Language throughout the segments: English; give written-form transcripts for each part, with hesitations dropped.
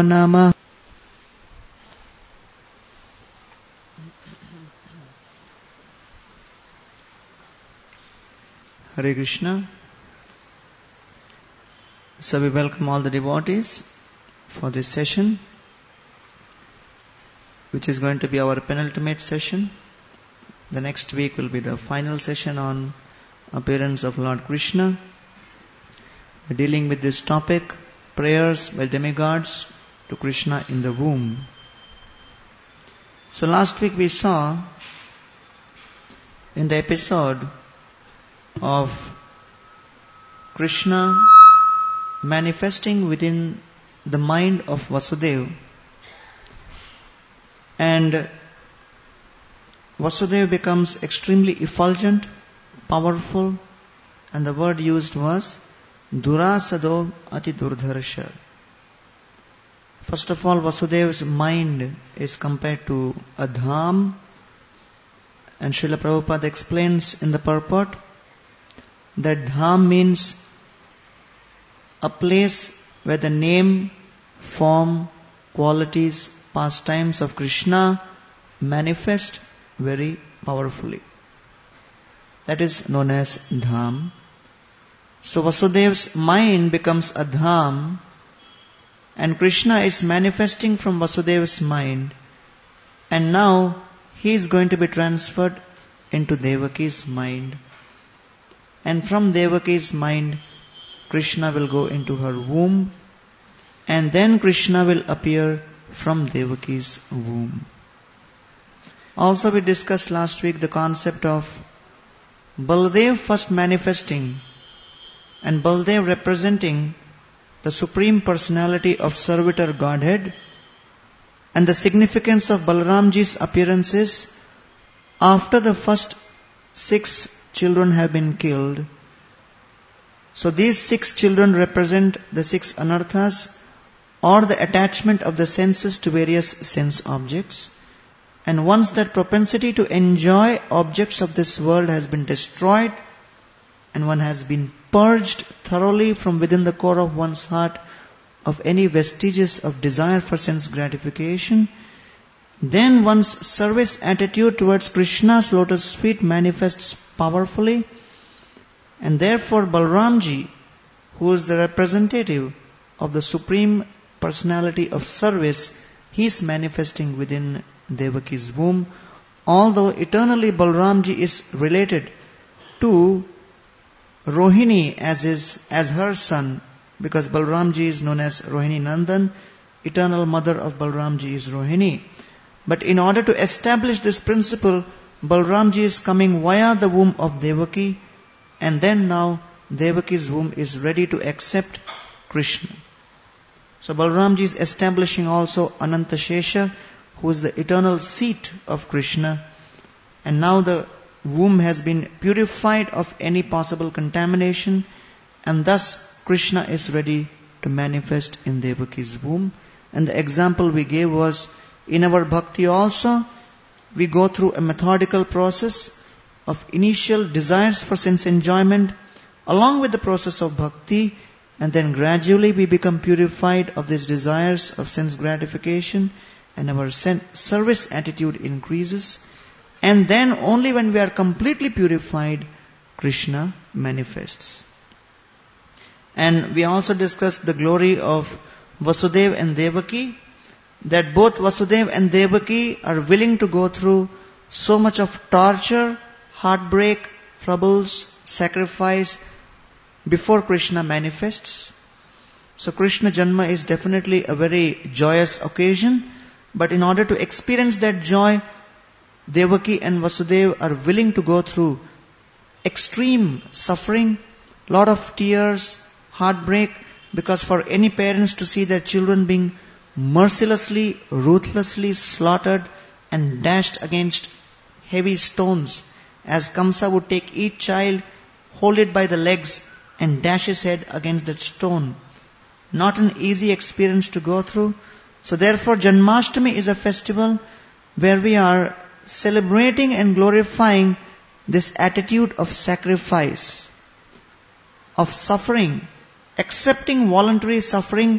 Namah. Hare Krishna. So we welcome all the devotees for this session, which is going to be our penultimate session. The next week will be the final session on appearance of Lord Krishna. We're dealing with this topic, prayers by demigods to Krishna in the womb. So last week we saw in the episode of Krishna manifesting within the mind of Vasudeva, and Vasudeva becomes extremely effulgent, powerful, and the word used was Durasado Ati Durdharsha. First of all, Vasudeva's mind is compared to a dham, and Srila Prabhupada explains in the purport that dham means a place where the name, form, qualities, pastimes of Krishna manifest very powerfully. That is known as dham. So Vasudeva's mind becomes a dham, and Krishna is manifesting from Vasudeva's mind, and now he is going to be transferred into Devaki's mind. And from Devaki's mind, Krishna will go into her womb, and then Krishna will appear from Devaki's womb. Also we discussed last week the concept of Baladev first manifesting, and Baladev representing the Supreme Personality of Servitor Godhead, and the significance of Balaramji's appearances after the first 6 children have been killed. So these 6 children represent the 6 anarthas, or the attachment of the senses to various sense objects. And once that propensity to enjoy objects of this world has been destroyed, and one has been purged thoroughly from within the core of one's heart of any vestiges of desire for sense gratification, then one's service attitude towards Krishna's lotus feet manifests powerfully, and therefore Balaramji, who is the representative of the Supreme Personality of Service, he is manifesting within Devaki's womb, although eternally Balaramji is related to Rohini as her son, because Balaramji is known as Rohini Nandan, eternal mother of Balaramji is Rohini. But in order to establish this principle, Balaramji is coming via the womb of Devaki, and then now Devaki's womb is ready to accept Krishna. So Balaramji is establishing also Anantashesha, who is the eternal seat of Krishna, and now the womb has been purified of any possible contamination, and thus Krishna is ready to manifest in Devaki's womb. And the example we gave was, in our bhakti also, we go through a methodical process of initial desires for sense enjoyment, along with the process of bhakti, and then gradually we become purified of these desires of sense gratification, and our service attitude increases. And then only when we are completely purified, Krishna manifests. And we also discussed the glory of Vasudeva and Devaki, that both Vasudeva and Devaki are willing to go through so much of torture, heartbreak, troubles, sacrifice before Krishna manifests. So Krishna Janma is definitely a very joyous occasion, but in order to experience that joy, Devaki and Vasudeva are willing to go through extreme suffering, lot of tears, heartbreak, because for any parents to see their children being mercilessly, ruthlessly slaughtered and dashed against heavy stones, as Kamsa would take each child, hold it by the legs and dash his head against that stone. Not an easy experience to go through. So therefore Janmashtami is a festival where we are celebrating and glorifying this attitude of sacrifice, of suffering, accepting voluntary suffering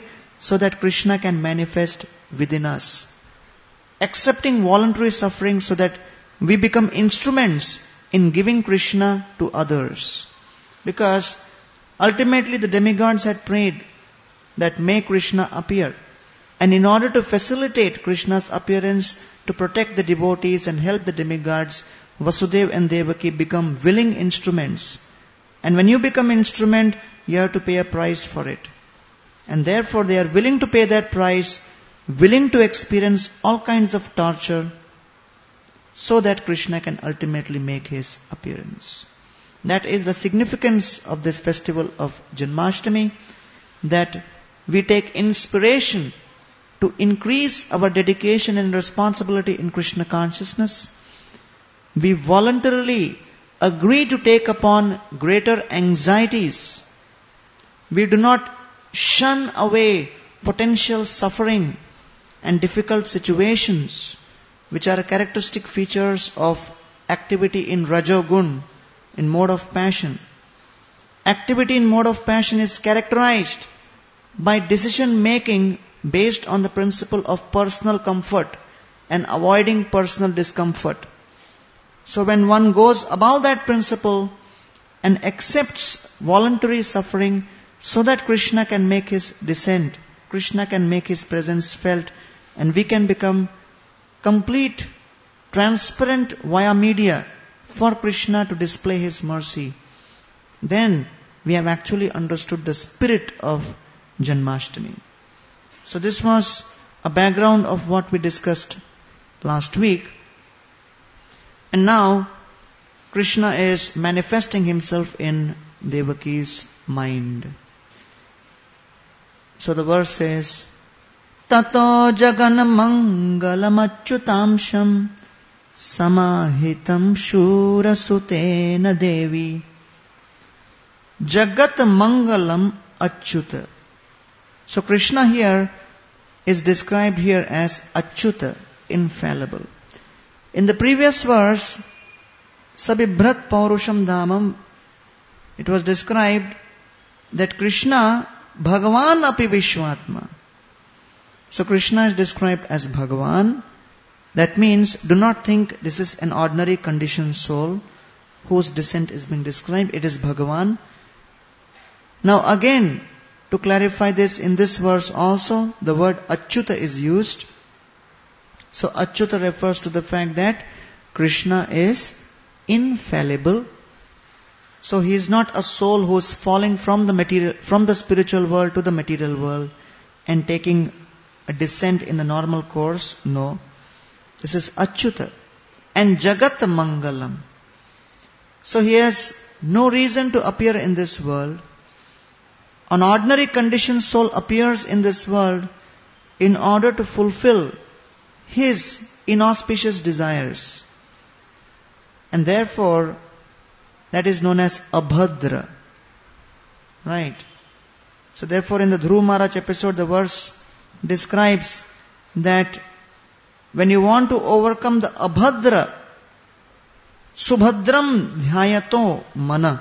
so that Krishna can manifest within us. Accepting voluntary suffering so that we become instruments in giving Krishna to others. Because ultimately the demigods had prayed that may Krishna appear. And in order to facilitate Krishna's appearance, to protect the devotees and help the demigods, Vasudeva and Devaki become willing instruments. And when you become instrument, you have to pay a price for it. And therefore they are willing to pay that price, willing to experience all kinds of torture, so that Krishna can ultimately make his appearance. That is the significance of this festival of Janmashtami, that we take inspiration to increase our dedication and responsibility in Krishna consciousness. We voluntarily agree to take upon greater anxieties. We do not shun away potential suffering and difficult situations, which are characteristic features of activity in Rajogun, in mode of passion. Activity in mode of passion is characterized by decision making based on the principle of personal comfort and avoiding personal discomfort. So when one goes above that principle and accepts voluntary suffering so that Krishna can make his descent, Krishna can make his presence felt, and we can become complete, transparent via media for Krishna to display his mercy, then we have actually understood the spirit of Janmashtami. So this was a background of what we discussed last week. And now Krishna is manifesting himself in Devaki's mind. So the verse says, Tato jagan mangalam achyutamsham samahitam shura sutena devi. Jagat mangalam achyuta. So Krishna here is described here as Achyuta, infallible. In the previous verse, Sabibhrat Paurusham Dhamam, it was described that Krishna Bhagavan api Vishwatma. So Krishna is described as Bhagavan. That means, do not think this is an ordinary conditioned soul whose descent is being described. It is Bhagavan. Now again, to clarify this, in this verse also, the word Achyuta is used. So Achyuta refers to the fact that Krishna is infallible. So he is not a soul who is falling from the spiritual world to the material world and taking a descent in the normal course. No. This is Achyuta. And Jagat Mangalam. So he has no reason to appear in this world. An ordinary conditioned soul appears in this world in order to fulfill his inauspicious desires. And therefore, that is known as Abhadra. Right? So therefore in the Dhruv Maharaj episode, the verse describes that when you want to overcome the Abhadra, Subhadram Dhyayato Mana.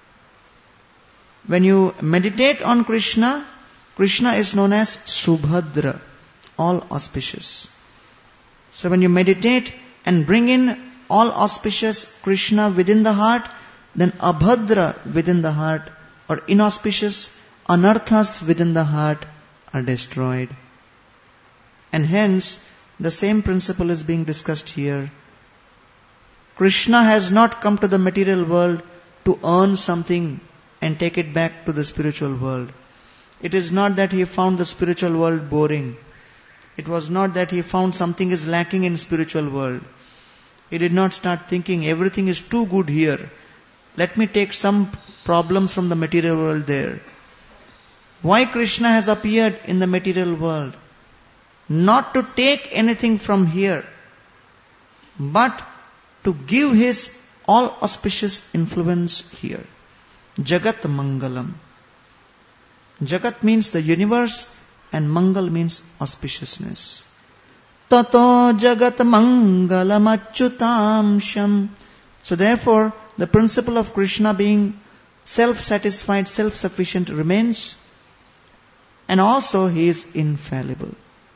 When you meditate on Krishna, Krishna is known as Subhadra, all auspicious. So when you meditate and bring in all auspicious Krishna within the heart, then Abhadra within the heart, or inauspicious anarthas within the heart are destroyed. And hence, the same principle is being discussed here. Krishna has not come to the material world to earn something and take it back to the spiritual world. It is not that he found the spiritual world boring. It was not that he found something is lacking in spiritual world. He did not start thinking everything is too good here. Let me take some problems from the material world there. Why Krishna has appeared in the material world? Not to take anything from here, but to give his all auspicious influence here. Jagat Mangalam. Jagat means the universe and Mangal means auspiciousness. Tato Jagat Mangalam Achyutamsham. So therefore, the principle of Krishna being self-satisfied, self-sufficient remains. and also He is infallible.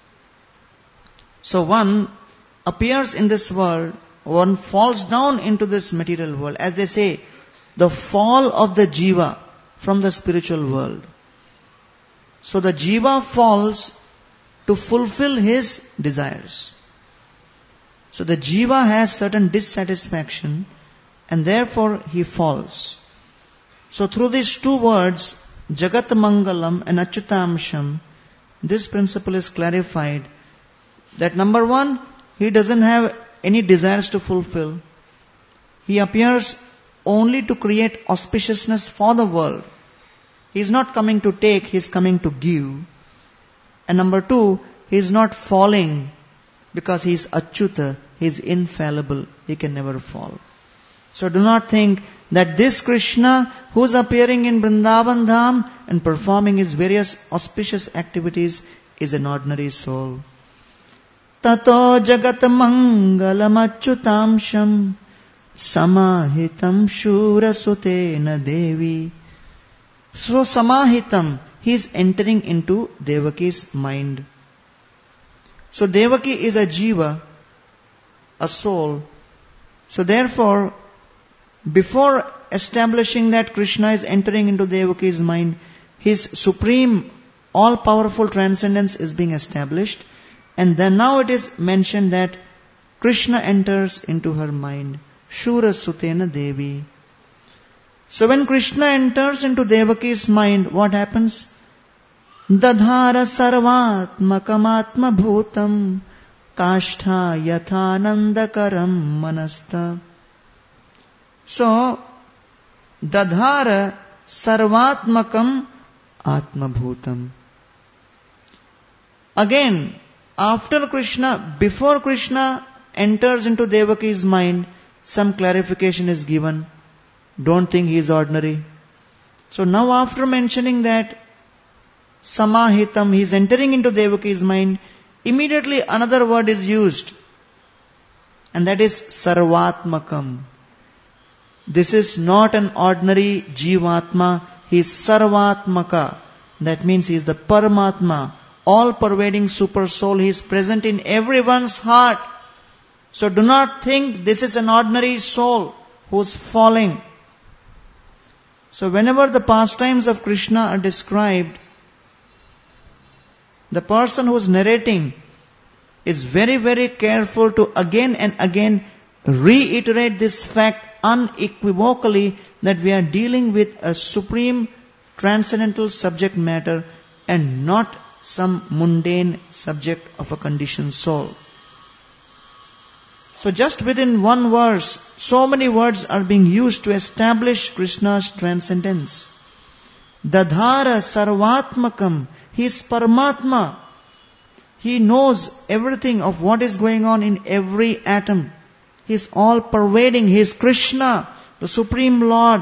So one appears in this world, one falls down into this material world. As they say, the fall of the jiva from the spiritual world. So the jiva falls to fulfill his desires. So the jiva has certain dissatisfaction and therefore he falls. So through these two words, Jagat Mangalam and Achyutamsham, this principle is clarified that number one, he doesn't have any desires to fulfill. He appears only to create auspiciousness for the world. He is not coming to take, he is coming to give. And number two, he is not falling because he is Achyuta, he is infallible, he can never fall. So do not think that this Krishna who is appearing in Vrindavan Dham and performing his various auspicious activities is an ordinary soul. Tato jagat mangalam achyutamsham samahitam shura sutena devi. So samahitam, he is entering into Devaki's mind. So Devaki is a jiva, a soul. So therefore, before establishing that Krishna is entering into Devaki's mind, his supreme, all-powerful transcendence is being established. And then now it is mentioned that Krishna enters into her mind. Shura Sutena Devi. So when Krishna enters into Devaki's mind, what happens? Dadhara sarvatmakam atma bhutam kashtha yathanandakaram manasta. So, dadhara sarvatmakam atma bhutam. Again, after Krishna, before Krishna enters into Devaki's mind, some clarification is given. Don't think he is ordinary. So now after mentioning that samahitam, he is entering into Devaki's mind, immediately another word is used. And that is sarvatmakam. This is not an ordinary jivatma, he is sarvatmaka. That means he is the Paramatma, all-pervading super soul. He is present in everyone's heart. So do not think this is an ordinary soul who is falling. So whenever the pastimes of Krishna are described, the person who is narrating is very, very careful to again and again reiterate this fact unequivocally that we are dealing with a supreme transcendental subject matter and not some mundane subject of a conditioned soul. So just within one verse, so many words are being used to establish Krishna's transcendence. Dadhara sarvatmakam, he is Paramatma. He knows everything of what is going on in every atom. He is all pervading. He is Krishna, the Supreme Lord.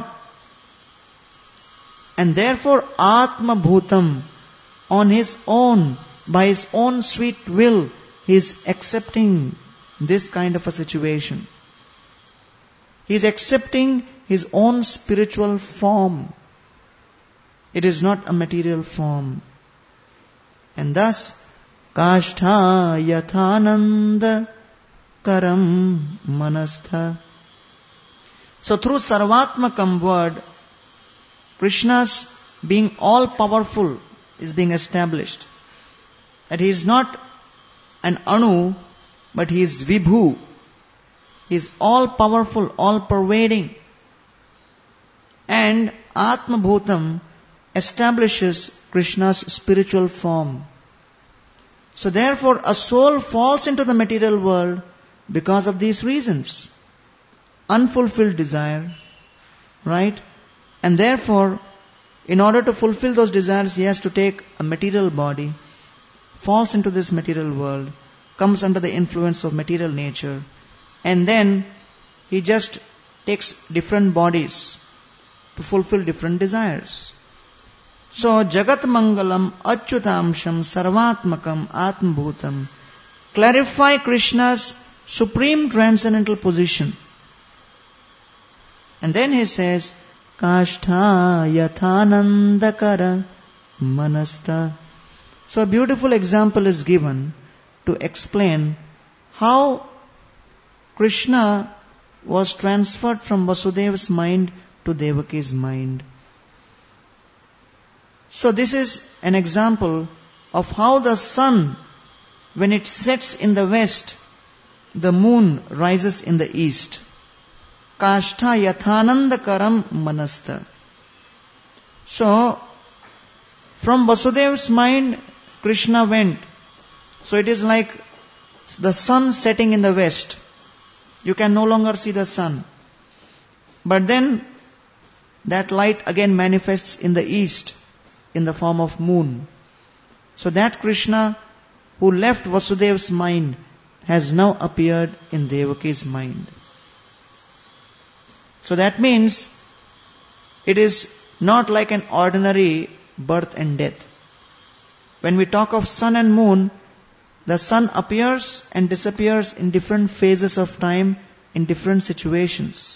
And therefore Atma Bhutam, on his own, by his own sweet will, he is accepting this kind of a situation. He is accepting his own spiritual form. It is not a material form. And thus, kashtha yathananda karam manastha. So through sarvatmakam word, Krishna's being all powerful is being established. That he is not an anu, but he is vibhu. He is all powerful, all pervading. And Atma Bhutam establishes Krishna's spiritual form. So therefore a soul falls into the material world because of these reasons. Unfulfilled desire, right? And therefore, in order to fulfill those desires, he has to take a material body, falls into this material world, comes under the influence of material nature, and then he just takes different bodies to fulfill different desires. So, Jagat Mangalam Achyutamsham Sarvatmakam Atmabhutam clarify Krishna's supreme transcendental position. And then he says, Kashtha Yathanandakara Manasta. So a beautiful example is given to explain how Krishna was transferred from Vasudeva's mind to Devaki's mind. So this is an example of how the sun, when it sets in the west, the moon rises in the east. Kashtha yathananda karam manasta. So, from Vasudeva's mind, Krishna went. So it is like the sun setting in the west. You can no longer see the sun. But then, that light again manifests in the east, in the form of moon. So that Krishna, who left Vasudeva's mind, has now appeared in Devaki's mind. So that means, it is not like an ordinary birth and death. When we talk of sun and moon, the sun appears and disappears in different phases of time, in different situations.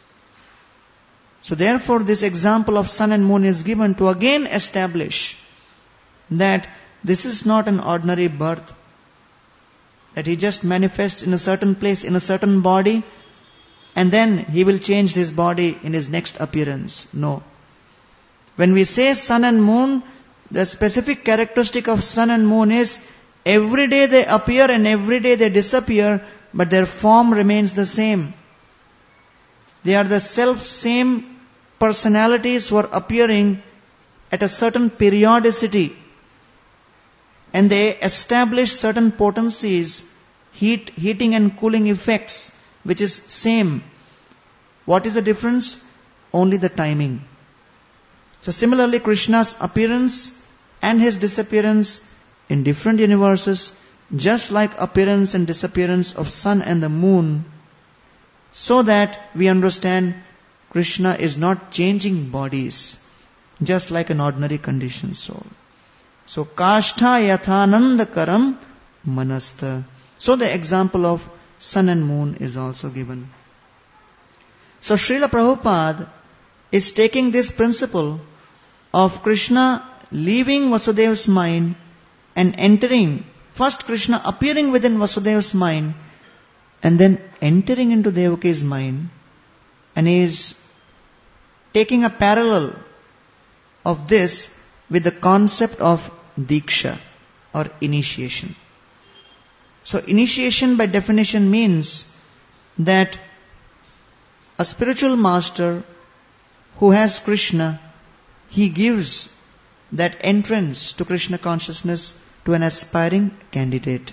So therefore, this example of sun and moon is given to again establish that this is not an ordinary birth, that he just manifests in a certain place, in a certain body, and then he will change his body in his next appearance. No. When we say sun and moon, the specific characteristic of sun and moon is every day they appear and every day they disappear, but their form remains the same. They are the self-same personalities who are appearing at a certain periodicity, and they establish certain potencies, heating and cooling effects, which is same. What is the difference? Only the timing. So similarly, Krishna's appearance and his disappearance in different universes, just like appearance and disappearance of sun and the moon, so that we understand Krishna is not changing bodies, just like an ordinary conditioned soul. So, kashtha yathananda karam manasta. So the example of sun and moon is also given. So Srila Prabhupada is taking this principle of Krishna leaving Vasudeva's mind and entering, first Krishna appearing within Vasudeva's mind and then entering into Devaki's mind, and he is taking a parallel of this with the concept of Diksha or initiation. So initiation by definition means that a spiritual master who has Krishna, he gives that entrance to Krishna consciousness to an aspiring candidate.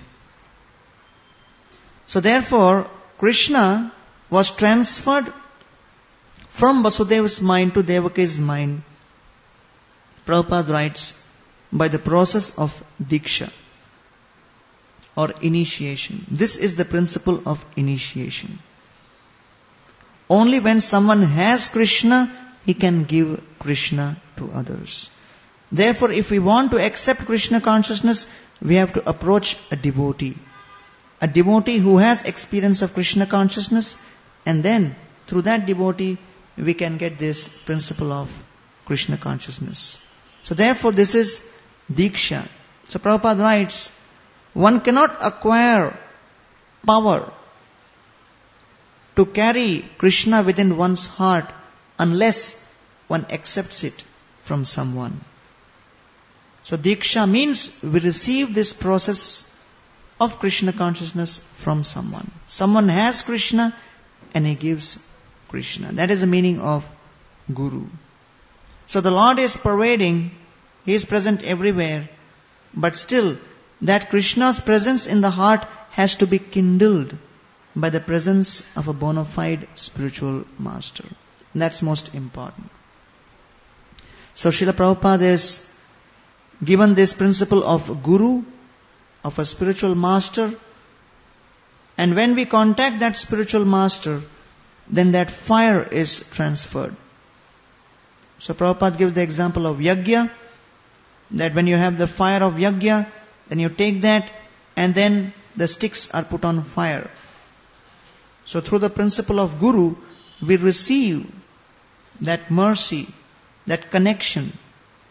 So therefore, Krishna was transferred from Vasudeva's mind to Devaki's mind, Prabhupada writes, by the process of Diksha or initiation. This is the principle of initiation. Only when someone has Krishna, he can give Krishna to others. Therefore, if we want to accept Krishna consciousness, we have to approach a devotee. A devotee who has experience of Krishna consciousness, and then through that devotee, we can get this principle of Krishna consciousness. So therefore, this is Diksha. So Prabhupada writes, one cannot acquire power to carry Krishna within one's heart unless one accepts it from someone. So Diksha means we receive this process of Krishna consciousness from someone. Someone has Krishna and he gives Krishna. That is the meaning of Guru. So the Lord is pervading, He is present everywhere, but still that Krishna's presence in the heart has to be kindled by the presence of a bona fide spiritual master. And that's most important. So Srila Prabhupada is given this principle of Guru, of a spiritual master, and when we contact that spiritual master, then that fire is transferred. So Prabhupada gives the example of Yajna, that when you have the fire of Yajna, then you take that and then the sticks are put on fire. So through the principle of Guru, we receive that mercy, that connection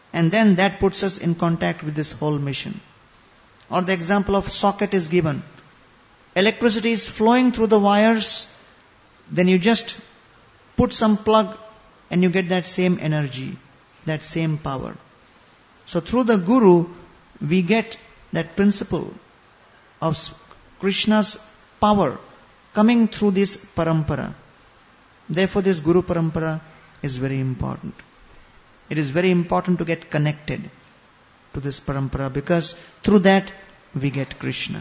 And then that puts us in contact with this whole mission. Or the example of socket is given. Electricity is flowing through the wires, then you just put some plug and you get that same energy, that same power. So through the Guru, we get that principle of Krishna's power coming through this parampara. Therefore this Guru parampara is very important. It is very important to get connected to this parampara, because through that we get Krishna.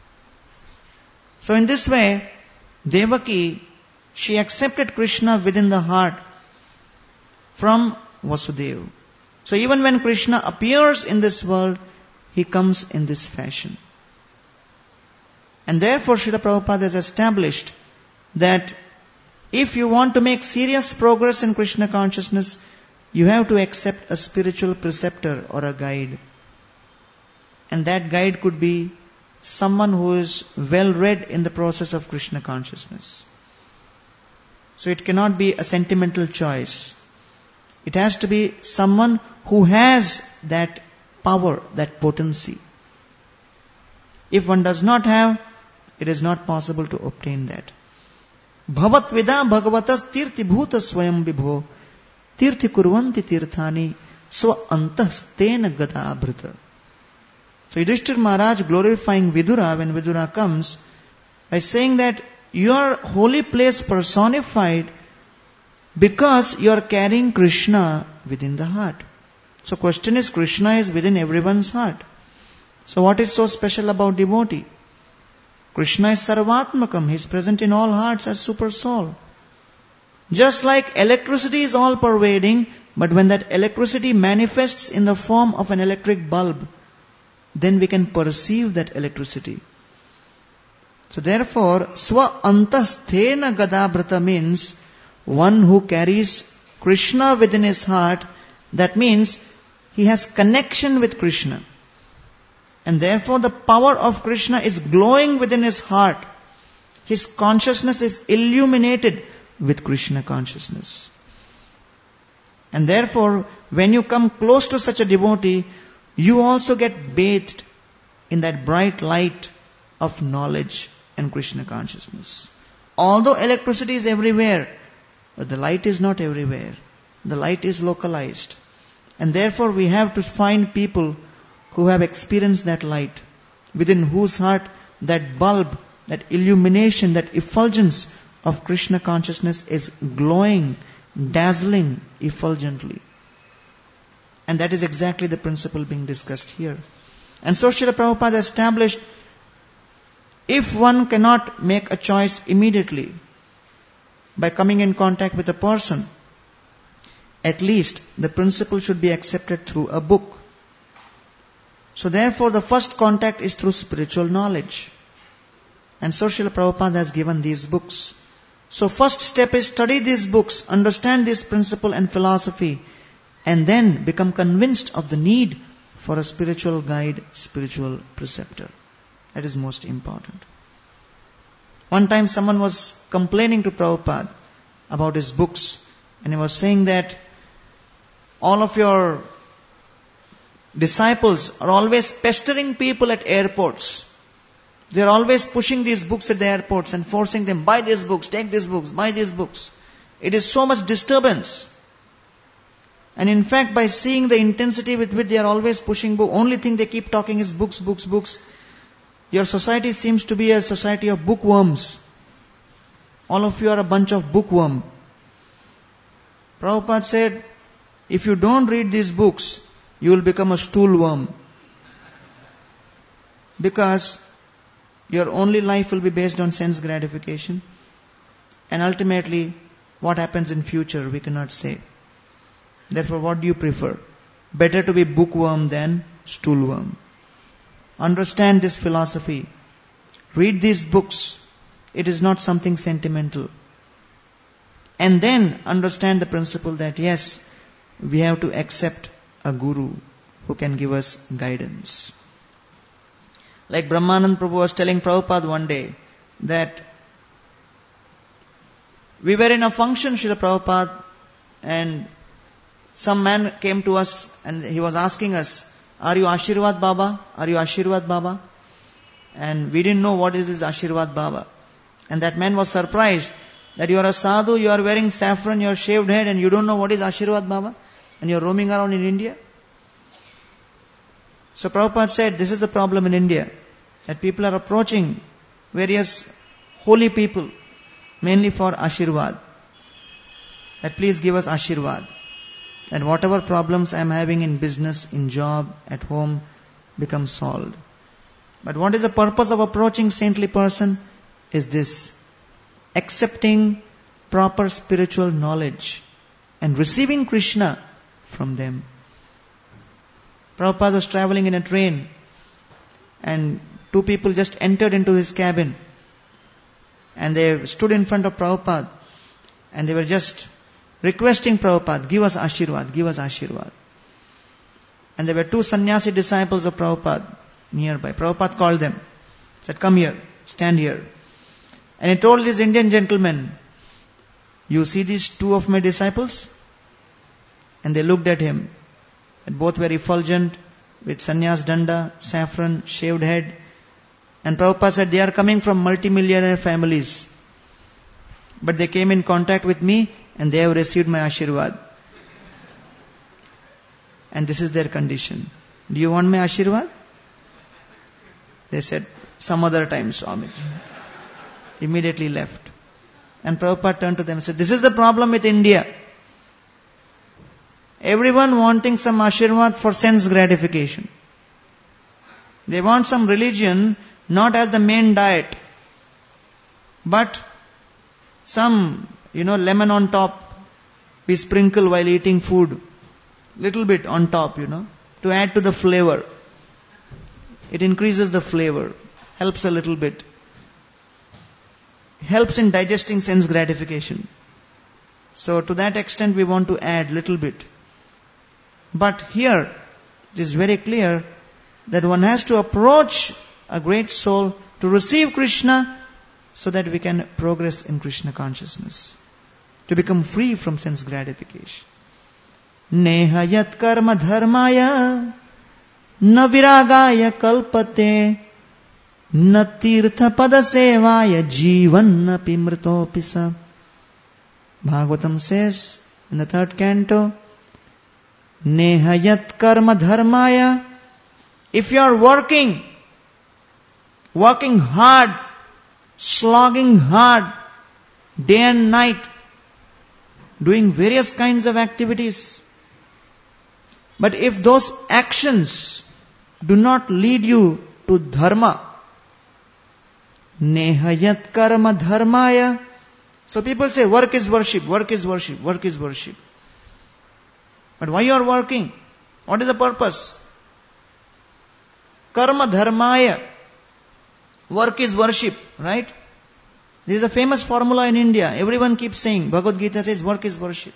So in this way, Devaki, she accepted Krishna within the heart from Vasudeva. So even when Krishna appears in this world, he comes in this fashion. And therefore Srila Prabhupada has established that if you want to make serious progress in Krishna consciousness, you have to accept a spiritual preceptor or a guide. And that guide could be someone who is well read in the process of Krishna consciousness. So it cannot be a sentimental choice. It has to be someone who has that power, that potency. If one does not have, it is not possible to obtain that. Bhavat vida bhagavatas tirthi bhuta swayam vibho tirthi kurvanti tirthani swa antastena gadabhrita. So Yudhishthira Maharaj glorifying Vidura when Vidura comes by saying that you are holy place personified because you are carrying Krishna within the heart. So question is, Krishna is within everyone's heart. So what is so special about devotee? Krishna is Sarvatmakam. He is present in all hearts as super soul. Just like electricity is all pervading, but when that electricity manifests in the form of an electric bulb, then we can perceive that electricity. So therefore, Swa Antasthena Gadabhrata means one who carries Krishna within his heart. That means he has connection with Krishna. And therefore the power of Krishna is glowing within his heart. His consciousness is illuminated with Krishna consciousness. And therefore, when you come close to such a devotee, you also get bathed in that bright light of knowledge and Krishna consciousness. Although electricity is everywhere, but the light is not everywhere. The light is localized. And therefore we have to find people who have experienced that light, within whose heart that bulb, that illumination, that effulgence of Krishna consciousness is glowing, dazzling effulgently. And that is exactly the principle being discussed here. And so Srila Prabhupada established, if one cannot make a choice immediately by coming in contact with a person, at least the principle should be accepted through a book. So therefore the first contact is through spiritual knowledge. And so Srila Prabhupada has given these books. So first step is study these books, understand this principle and philosophy, and then become convinced of the need for a spiritual guide, spiritual preceptor. That is most important. One time someone was complaining to Prabhupada about his books, and he was saying that all of your disciples are always pestering people at airports. They are always pushing these books at the airports and forcing them, buy these books, take these books, buy these books. It is so much disturbance. And in fact, by seeing the intensity with which they are always pushing books, only thing they keep talking is books, books, books. Your society seems to be a society of bookworms. All of you are a bunch of bookworm. Prabhupada said, if you don't read these books, you will become a stool worm. Because your only life will be based on sense gratification. And ultimately, what happens in future, we cannot say. Therefore, what do you prefer? Better to be bookworm than stool worm. Understand this philosophy. Read these books. It is not something sentimental. And then understand the principle that yes, we have to accept a guru who can give us guidance. Like Brahmanand Prabhu was telling Prabhupada one day that we were in a function, Srila Prabhupada, and some man came to us and he was asking us, "Are you Ashirwad Baba? Are you Ashirwad Baba?" And we didn't know what is this Ashirwad Baba. And that man was surprised that you are a sadhu, you are wearing saffron, you are shaved head, and you don't know what is Ashirwad Baba, and you are roaming around in India. So Prabhupada said, this is the problem in India, that people are approaching various holy people, mainly for Ashirwad. That please give us Ashirwad. That whatever problems I am having in business, in job, at home, become solved. But what is the purpose of approaching saintly person? Is this: accepting proper spiritual knowledge and receiving Krishna from them. Prabhupada was traveling in a train and two people just entered into his cabin and they stood in front of Prabhupada and they were just requesting Prabhupada, "Give us Ashirwad, give us Ashirwad." And there were two sannyasi disciples of Prabhupada nearby. Prabhupada called them, said, "Come here, stand here." And he told this Indian gentleman, "You see these two of my disciples?" And they looked at him. And both were effulgent, with sannyas danda, saffron, shaved head. And Prabhupada said, "They are coming from multimillionaire families. But they came in contact with me and they have received my Ashirwad. And this is their condition. Do you want my Ashirwad?" They said, "Some other time, Swamiji." Immediately left. And Prabhupada turned to them and said, "This is the problem with India. Everyone wanting some Ashirwad for sense gratification. They want some religion not as the main diet, but some, lemon on top we sprinkle while eating food. Little bit on top, to add to the flavor. It increases the flavor, helps a little bit. Helps in digesting sense gratification. So to that extent we want to add little bit. But here it is very clear that one has to approach a great soul to receive Krishna so that we can progress in Krishna consciousness, to become free from sense gratification. Neha yat karma dharmaya na viragaya kalpate na tirtha pada sevaya jivan api mritopi sa. Bhagavatam says in the 3rd canto, Neha yat karma dharmaya, if you are working hard, slogging hard, day and night, doing various kinds of activities, but if those actions do not lead you to dharma, neha yat karma dharmaya. So people say work is worship, work is worship, work is worship. But why you are working? What is the purpose? Karma dharmaya. Work is worship, right? This is a famous formula in India. Everyone keeps saying, Bhagavad Gita says work is worship.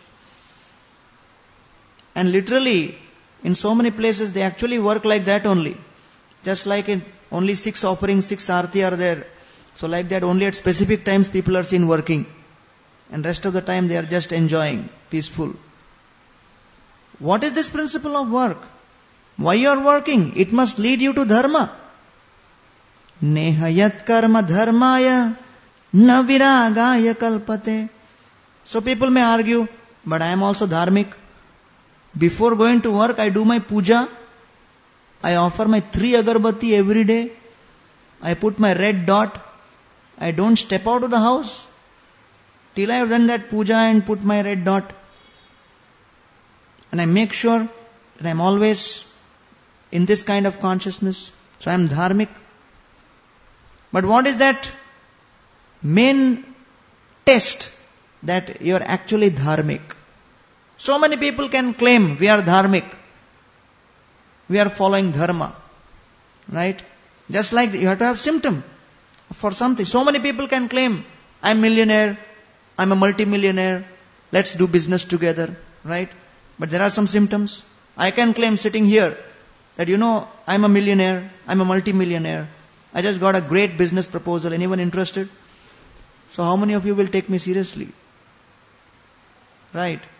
And literally, in so many places, they actually work like that only. Just like in only 6 offerings, 6 arti are there. So like that, only at specific times people are seen working. And rest of the time they are just enjoying, peaceful. What is this principle of work? Why you are working? It must lead you to dharma. Neha yat karma dharmaya na viragaya kalpate. So people may argue, but I am also dharmic. Before going to work, I do my puja. I offer my 3 agarbatti every day. I put my red dot. I don't step out of the house till I have done that puja and put my red dot. And I make sure that I am always in this kind of consciousness. So I am dharmic. But what is that main test that you are actually dharmic? So many people can claim we are dharmic. We are following dharma. Right? Just like you have to have symptom for something. So many people can claim, I am millionaire, I am a multimillionaire, let's do business together. Right? But there are some symptoms. I can claim sitting here that I am a millionaire, I am a multimillionaire. I just got a great business proposal. Anyone interested? So how many of you will take me seriously? Right?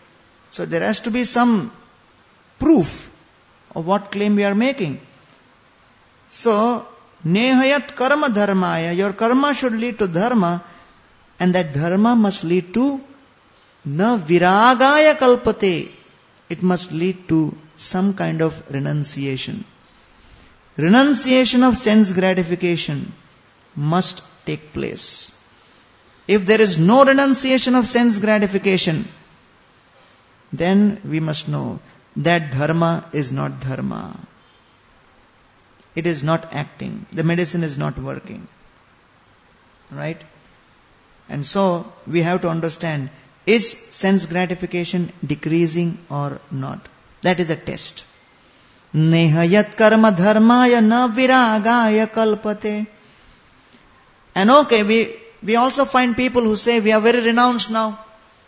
So there has to be some proof of what claim we are making. So, nehayat karma dharmaya, your karma should lead to dharma, and that dharma must lead to na viragaya kalpate. It must lead to some kind of renunciation. Renunciation of sense gratification must take place. If there is no renunciation of sense gratification, then we must know that dharma is not dharma. It is not acting. The medicine is not working. Right? And so, we have to understand, is sense gratification decreasing or not? That is a test. Nehayat karma dharmaya na viragaya kalpate. And okay, we also find people who say, we are very renounced now.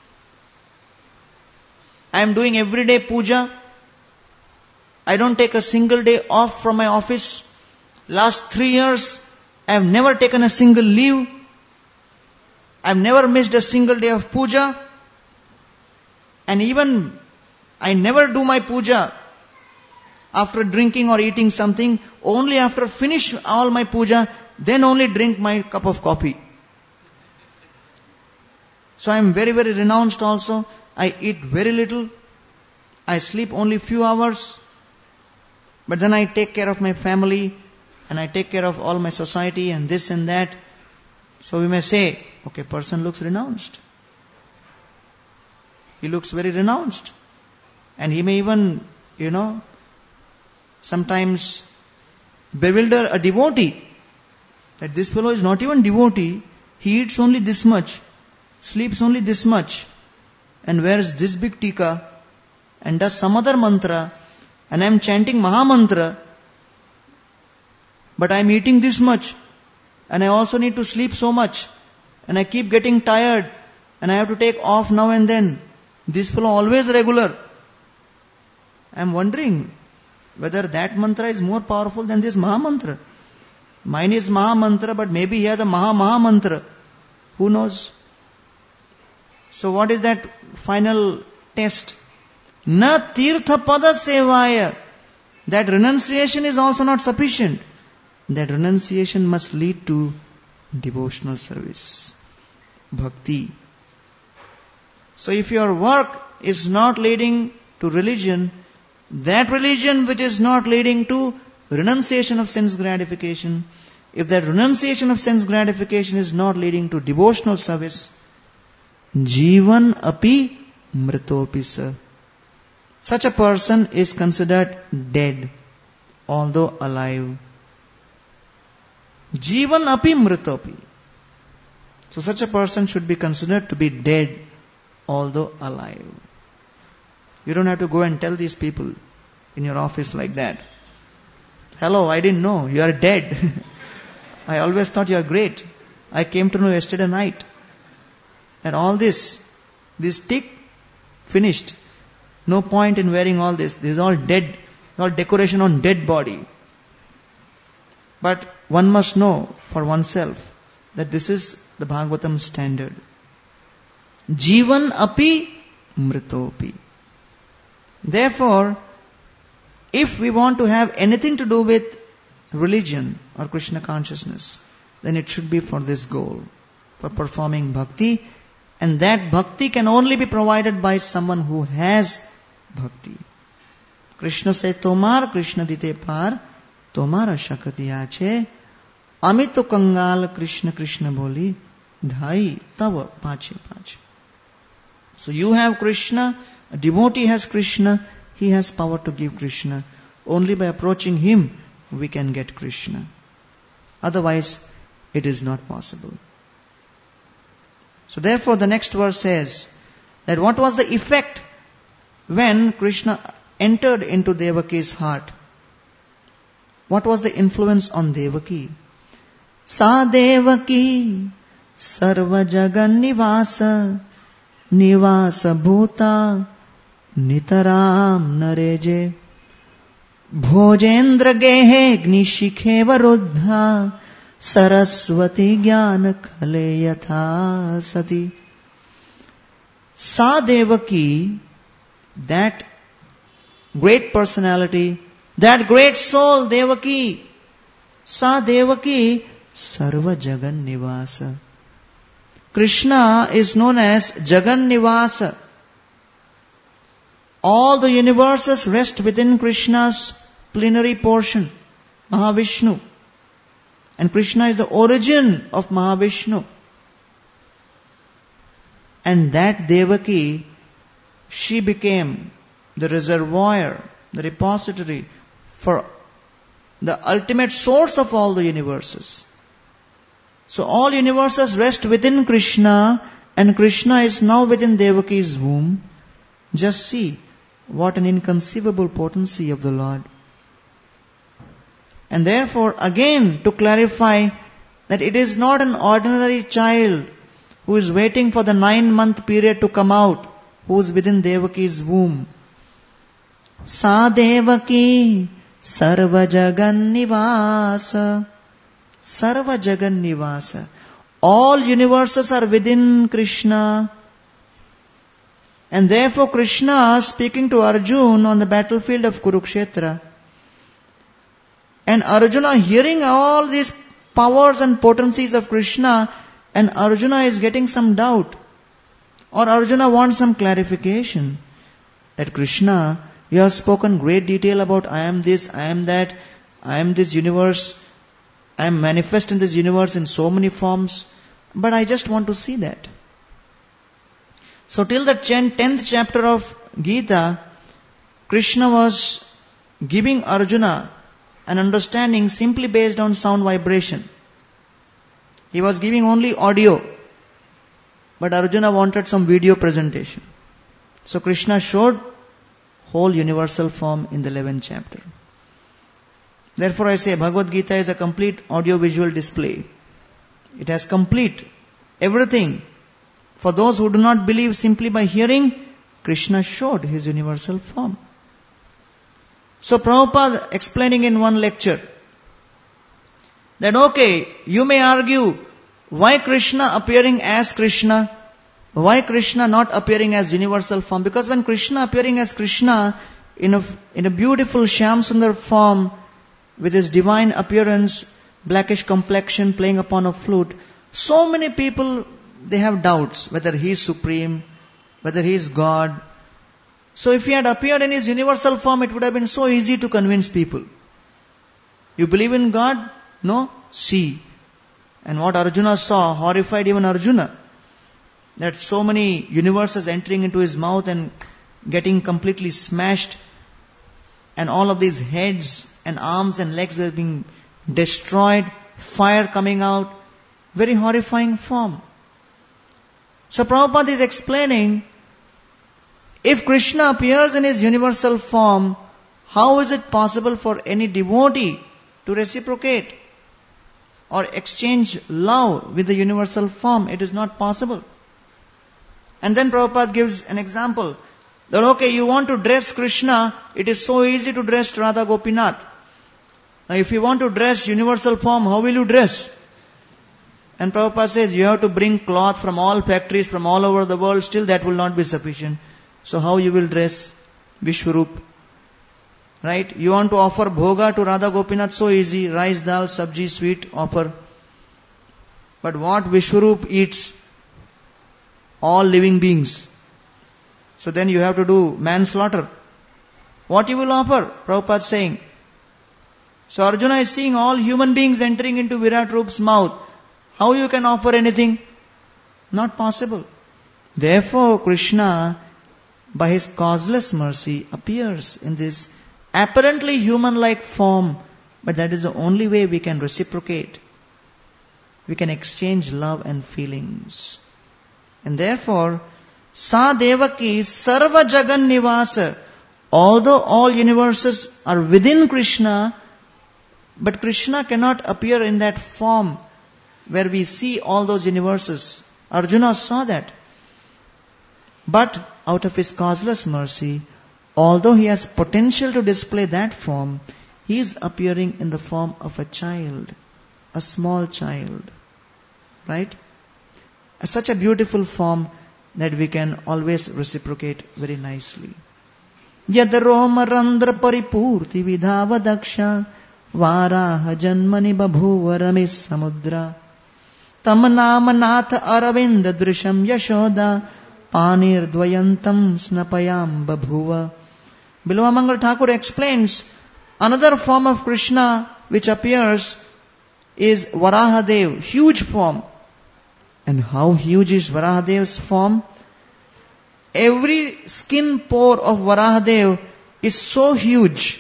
I am doing everyday puja. I don't take a single day off from my office. Last 3 years, I have never taken a single leave. I have never missed a single day of puja. And even I never do my puja after drinking or eating something. Only after finish all my puja, then only drink my cup of coffee. So I am very, very renounced also. I eat very little. I sleep only few hours. But then I take care of my family and I take care of all my society and this and that. So we may say, okay, person looks renounced. He looks very renounced. And he may even, sometimes bewilder a devotee. That this fellow is not even devotee. He eats only this much. Sleeps only this much. And wears this big tika. And does some other mantra. And I am chanting Maha Mantra. But I am eating this much. And I also need to sleep so much. And I keep getting tired. And I have to take off now and then. This fellow always regular. I am wondering whether that mantra is more powerful than this Maha Mantra. Mine is Maha Mantra, but maybe he has a Maha Mantra. Who knows? So what is that final test? Na tirtha pada sevaya. That renunciation is also not sufficient. That renunciation must lead to devotional service. Bhakti. So if your work is not leading to religion, that religion which is not leading to renunciation of sense gratification, if that renunciation of sense gratification is not leading to devotional service, jivan api mritopi sa. Such a person is considered dead, although alive. Jivan api mritopi. So such a person should be considered to be dead, although alive. You don't have to go and tell these people in your office like that. Hello, I didn't know, you are dead. I always thought you are great. I came to know yesterday night. And all this tick, finished. No point in wearing all this. This is all dead, all decoration on dead body. But one must know for oneself that this is the Bhagavatam standard. Jivan api mritopi. Therefore, if we want to have anything to do with religion or Krishna consciousness, then it should be for this goal, for performing bhakti. And that bhakti can only be provided by someone who has bhakti. Krishna say tomar, Krishna dite par, tomara shakti ache, amito kangal Krishna Krishna boli, dhai tava pache pache. So you have Krishna, a devotee has Krishna, he has power to give Krishna. Only by approaching him we can get Krishna. Otherwise, it is not possible. So therefore the next verse says that what was the effect when Krishna entered into Devaki's heart? What was the influence on Devaki? Sa Devaki sarva jagan nivasa nivasa bhuta nitaram nareje bhojendra gehe gnishikhe varuddha saraswati jnana khale yatha sati. Sa Devaki that great personality, that great soul, Devaki, Sa Devaki, Sarva Jagan Nivasa. Krishna is known as Jagan Nivasa. All the universes rest within Krishna's plenary portion, Mahavishnu. And Krishna is the origin of Mahavishnu. And that Devaki, she became the reservoir, the repository for the ultimate source of all the universes. So all universes rest within Krishna, and Krishna is now within Devaki's womb. Just see what an inconceivable potency of the Lord. And therefore, again, to clarify that it is not an ordinary child who is waiting for the 9-month period to come out, who is within Devaki's womb. Sa Devaki Sarva Jagan Nivasa. Sarva Jagan Nivasa. All universes are within Krishna. And therefore Krishna, speaking to Arjuna on the battlefield of Kurukshetra, and Arjuna hearing all these powers and potencies of Krishna, and Arjuna is getting some doubt, or Arjuna wants some clarification, that Krishna, you have spoken great detail about I am this, I am that, I am this universe, I am manifest in this universe in so many forms, but I just want to see that. So till the 10th chapter of Gita, Krishna was giving Arjuna an understanding simply based on sound vibration. He was giving only audio, but Arjuna wanted some video presentation. So Krishna showed whole universal form in the 11th chapter. Therefore I say Bhagavad Gita is a complete audio-visual display. It has complete everything. For those who do not believe simply by hearing, Krishna showed his universal form. So Prabhupada explaining in one lecture that okay, you may argue why Krishna appearing as Krishna, why Krishna not appearing as universal form? Because when Krishna appearing as Krishna in a beautiful Shyam Sundar form with his divine appearance, blackish complexion playing upon a flute, so many people, they have doubts whether he is supreme, whether he is God. So if he had appeared in his universal form, it would have been so easy to convince people. You believe in God? No? See. And what Arjuna saw horrified even Arjuna. That so many universes entering into his mouth and getting completely smashed, and all of these heads and arms and legs were being destroyed, fire coming out, very horrifying form. So Prabhupada is explaining, if Krishna appears in his universal form, how is it possible for any devotee to reciprocate or exchange love with the universal form? It is not possible. And then Prabhupada gives an example, that okay, you want to dress Krishna, it is so easy to dress Radha Gopinath. Now if you want to dress universal form, how will you dress? And Prabhupada says, you have to bring cloth from all factories, from all over the world, still that will not be sufficient. So how you will dress Vishwarup? Right? You want to offer bhoga to Radha Gopinath, so easy, rice, dal, sabji, sweet, offer. But what Vishwarup eats? All living beings. So then you have to do manslaughter. What you will offer? Prabhupada is saying. So Arjuna is seeing all human beings entering into Virat Rup's mouth. How you can offer anything? Not possible. Therefore Krishna, by his causeless mercy, appears in this apparently human-like form, but that is the only way we can reciprocate. We can exchange love and feelings. And therefore, Sa Devaki Sarva Jagan Nivasa. Although all universes are within Krishna, but Krishna cannot appear in that form where we see all those universes. Arjuna saw that. But out of his causeless mercy, although he has potential to display that form, he is appearing in the form of a child, a small child. Right? Such a beautiful form that we can always reciprocate very nicely. Yad Roma Randra Paripurti Vidhava Daksha Varaha Janmani Babhuva Ramis Samudra Tam Nama Natha Aravinda Drisham Yashoda Panir Dvayantam Snapayam Babhuva. Bilvamangal Thakur explains another form of Krishna which appears is Varahadev, huge form. And how huge is Varahadev's form? Every skin pore of Varahadev is so huge.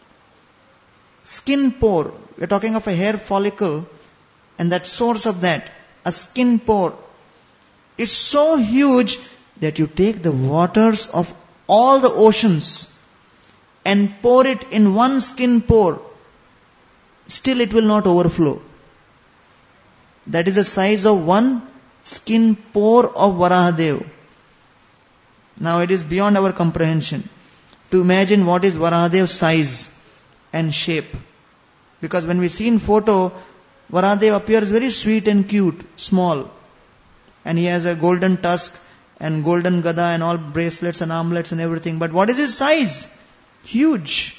Skin pore, we're talking of a hair follicle, and that source of that, a skin pore, is so huge that you take the waters of all the oceans and pour it in one skin pore, still it will not overflow. That is the size of one skin pore of Varahadev. Now it is beyond our comprehension to imagine what is Varahadev's size and shape. Because when we see in photo, Varahadev appears very sweet and cute, small. And he has a golden tusk and golden gada and all bracelets and armlets and everything. But what is his size? Huge.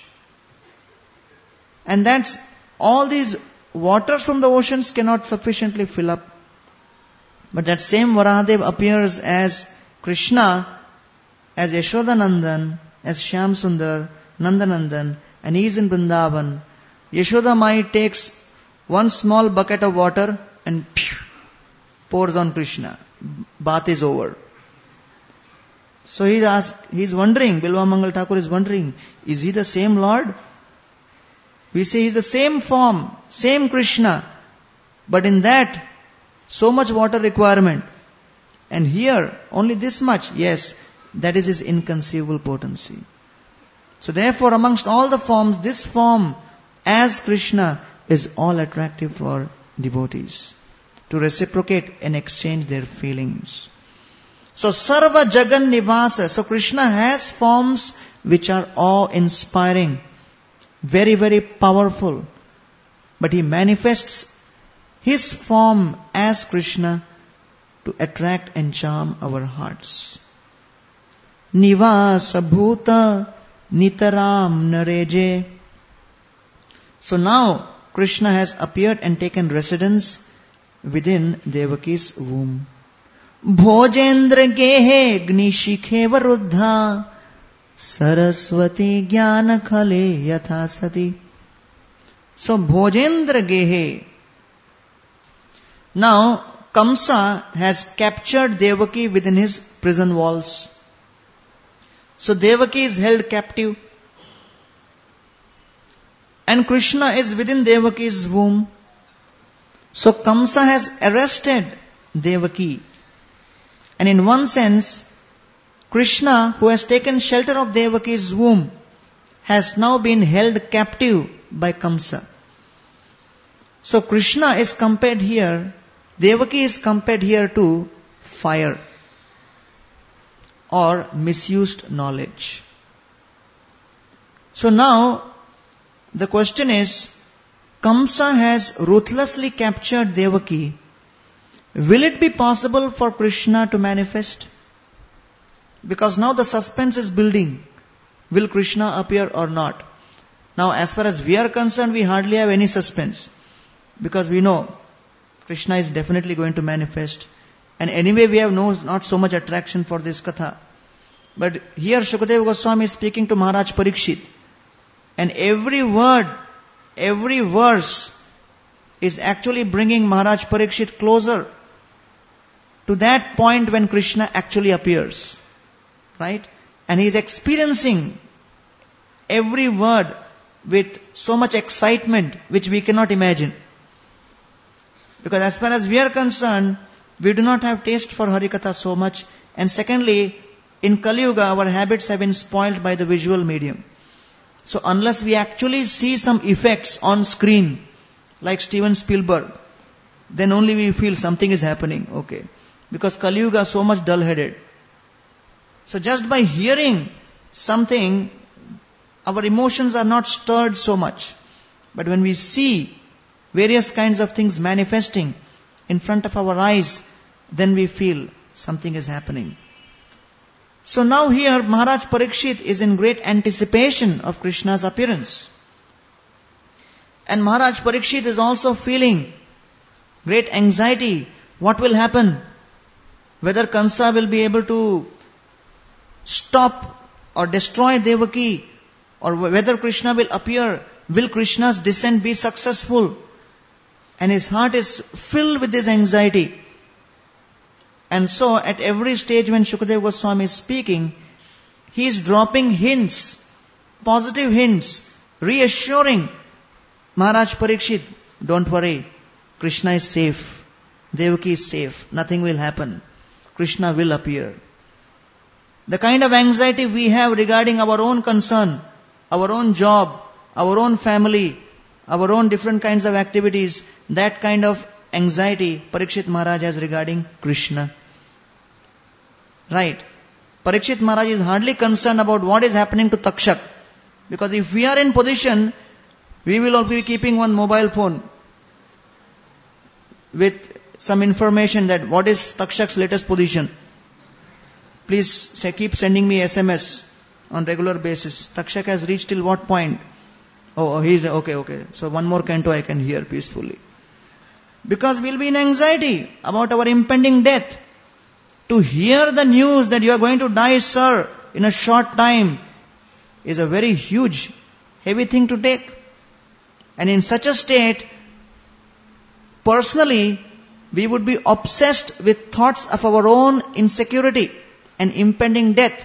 And that's all these waters from the oceans cannot sufficiently fill up. But that same Varahadev appears as Krishna, as Yashodanandan, as Shyam Sundar, Nandanandan, and he is in Vrindavan. Yashoda Mai takes one small bucket of water and pours on Krishna. Bath is over. So he's wondering, Bilvamangal Thakur is wondering, is he the same Lord? We say he's the same form, same Krishna, but in that, so much water requirement. And here, only this much, yes, that is his inconceivable potency. So therefore, amongst all the forms, this form as Krishna is all attractive for devotees to reciprocate and exchange their feelings. So Sarva Jagan Nivasa. So Krishna has forms which are awe-inspiring, very, very powerful. But he manifests his form as Krishna to attract and charm our hearts. Nivasa Bhuta Nitaram Nareje. So now Krishna has appeared and taken residence within Devaki's womb. Bhojendra Gehe Gnishikhe Varuddha Saraswati Jnana Khale Yathasati. So Bhojendra Gehe. Now Kamsa has captured Devaki within his prison walls. So Devaki is held captive. And Krishna is within Devaki's womb. So Kamsa has arrested Devaki. And in one sense, Krishna, who has taken shelter of Devaki's womb, has now been held captive by Kamsa. So Krishna is compared here, Devaki is compared here to fire or misused knowledge. So now, the question is, Kamsa has ruthlessly captured Devaki. Will it be possible for Krishna to manifest? Because now the suspense is building. Will Krishna appear or not? Now as far as we are concerned, we hardly have any suspense. Because we know Krishna is definitely going to manifest. And anyway we have not so much attraction for this katha. But here Shukadeva Goswami is speaking to Maharaj Parikshit. And every word, every verse is actually bringing Maharaj Parikshit closer to that point when Krishna actually appears. Right? And he is experiencing every word with so much excitement which we cannot imagine. Because as far as we are concerned, we do not have taste for Harikatha so much. And secondly, in Kali Yuga, our habits have been spoiled by the visual medium. So unless we actually see some effects on screen, like Steven Spielberg, then only we feel something is happening. Okay. Because Kali Yuga is so much dull-headed. So just by hearing something, our emotions are not stirred so much. But when we see various kinds of things manifesting in front of our eyes, then we feel something is happening. So now here Maharaj Parikshit is in great anticipation of Krishna's appearance. And Maharaj Parikshit is also feeling great anxiety. What will happen? Whether Kansa will be able to stop or destroy Devaki, or whether Krishna will appear. Will Krishna's descent be successful? And his heart is filled with this anxiety. And so at every stage when Shukadeva Goswami is speaking, he is dropping hints, positive hints, reassuring Maharaj Parikshit, don't worry, Krishna is safe, Devaki is safe, nothing will happen, Krishna will appear. The kind of anxiety we have regarding our own concern, our own job, our own family, our own different kinds of activities, that kind of anxiety Parikshit Maharaj has regarding Krishna. Right. Parikshit Maharaj is hardly concerned about what is happening to Takshak. Because if we are in position, we will all be keeping one mobile phone with some information that what is Takshak's latest position. Please keep sending me SMS on regular basis. Takshak has reached till what point? Oh, he's okay. So one more canto I can hear peacefully. Because we'll be in anxiety about our impending death. To hear the news that you are going to die, sir, in a short time is a very huge, heavy thing to take. And in such a state, personally, we would be obsessed with thoughts of our own insecurity and impending death.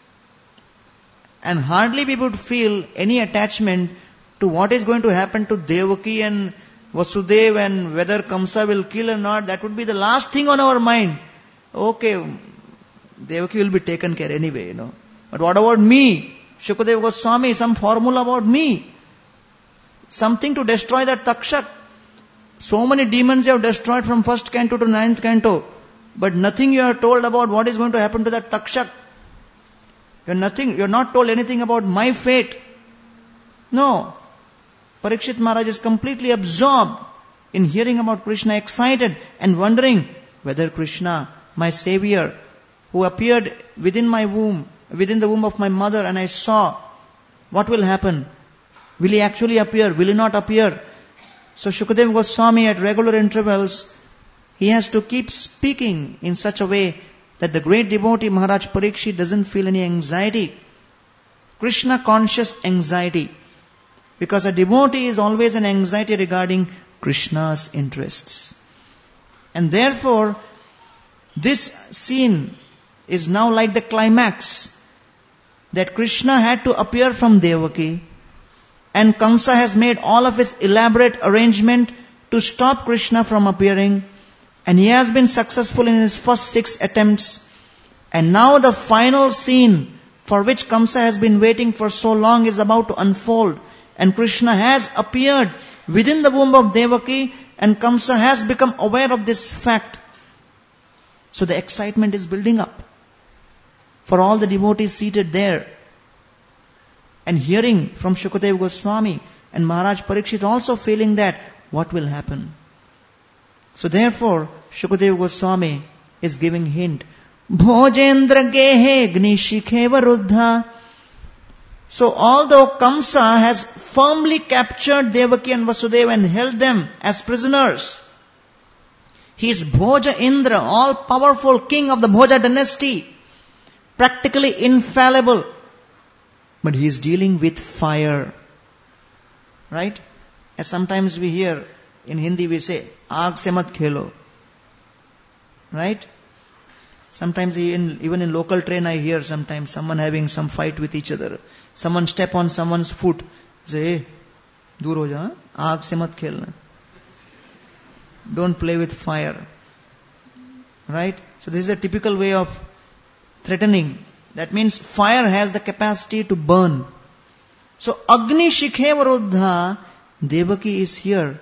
And hardly we would feel any attachment to what is going to happen to Devaki and Vasudeva and whether Kamsa will kill or not. That would be the last thing on our mind. Okay, Devaki will be taken care anyway, But what about me? Shukadeva Goswami, some formula about me. Something to destroy that Takshak. So many demons you have destroyed from first canto to ninth canto. But nothing you are told about what is going to happen to that Takshak. You're not told anything about my fate. No. Parikshit Maharaj is completely absorbed in hearing about Krishna, excited and wondering whether Krishna, my Savior, who appeared within my womb, within the womb of my mother, and I saw what will happen. Will he actually appear? Will he not appear? So Shukadeva Goswami at regular intervals, he has to keep speaking in such a way that the great devotee Maharaj Parikshit doesn't feel any anxiety. Krishna conscious anxiety. Because a devotee is always an anxiety regarding Krishna's interests. And therefore, this scene is now like the climax. That Krishna had to appear from Devaki, and Kamsa has made all of his elaborate arrangement to stop Krishna from appearing, and he has been successful in his first 6 attempts. And now the final scene for which Kamsa has been waiting for so long is about to unfold, and Krishna has appeared within the womb of Devaki, and Kamsa has become aware of this fact. So the excitement is building up for all the devotees seated there. And hearing from Shukadeva Goswami and Maharaj Parikshit also feeling that, what will happen? So therefore, Shukadeva Goswami is giving hint. Bhojendra gehe gnishikhe varuddha. So although Kamsa has firmly captured Devaki and Vasudeva and held them as prisoners, he is Bhoja Indra, all-powerful king of the Bhoja dynasty, practically infallible. But he is dealing with fire. Right? As sometimes we hear, in Hindi we say, Aag se mat khelo. Right? Sometimes even in local train I hear sometimes someone having some fight with each other. Someone step on someone's foot. Say, hey, dur ho ja, aag se mat khelna. Don't play with fire. Right? So this is a typical way of threatening. That means fire has the capacity to burn. So Agni Shikhe Varuddha, Devaki is here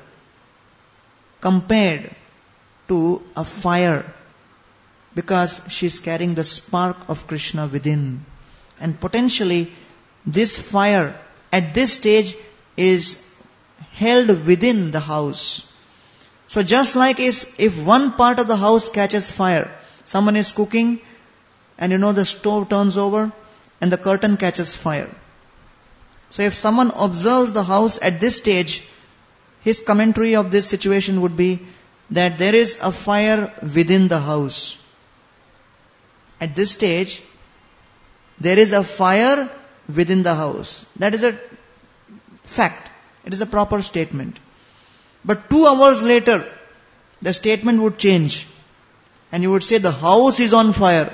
compared to a fire, because she is carrying the spark of Krishna within. And potentially this fire at this stage is held within the house. So just like if one part of the house catches fire, someone is cooking and the stove turns over and the curtain catches fire. So if someone observes the house at this stage, his commentary of this situation would be that there is a fire within the house. At this stage, there is a fire within the house. That is a fact. It is a proper statement. But 2 hours later, the statement would change. And you would say the house is on fire.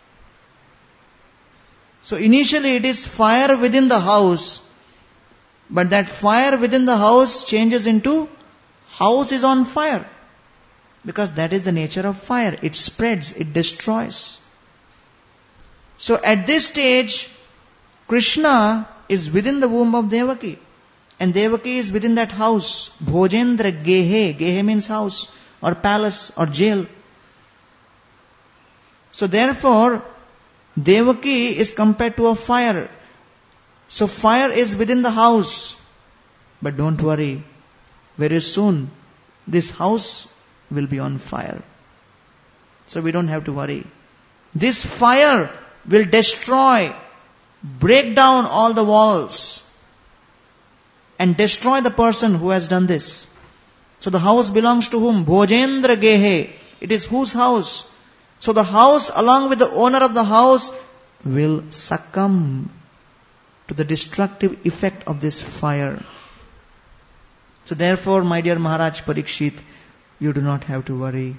So initially it is fire within the house. But that fire within the house changes into house is on fire. Because that is the nature of fire. It spreads, it destroys. So at this stage, Krishna is within the womb of Devaki. And Devaki is within that house. Bhojendra Gehe. Gehe means house or palace or jail. So therefore, Devaki is compared to a fire. So fire is within the house. But don't worry. Very soon, this house will be on fire. So we don't have to worry. This fire will destroy, break down all the walls, and destroy the person who has done this. So the house belongs to whom? Bhojendra Gehe. It is whose house? So the house along with the owner of the house will succumb to the destructive effect of this fire. So therefore, my dear Maharaj Parikshit, you do not have to worry.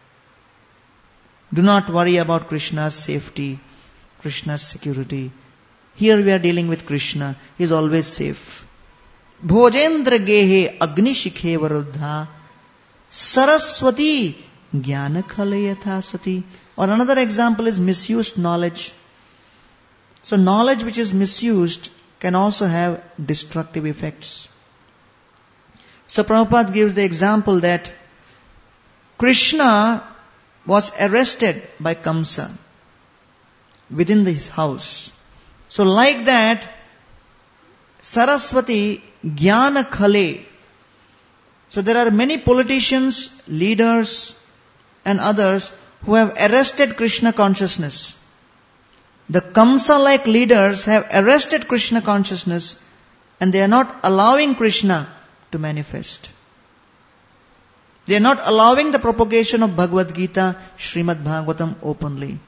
Do not worry about Krishna's safety, Krishna's security. Here we are dealing with Krishna. He is always safe. Bhojendra Gehe Agni Shikhe Varuddha Saraswati Jnana Khale Yatha Sati. Or another example is misused knowledge. So knowledge which is misused can also have destructive effects. So Prabhupada gives the example that Krishna was arrested by Kamsa within his house. So like that, Saraswati Jnana Khale. So there are many politicians, leaders and others who have arrested Krishna consciousness. The Kamsa-like leaders have arrested Krishna consciousness and they are not allowing Krishna to manifest. They are not allowing the propagation of Bhagavad Gita, Srimad Bhagavatam openly.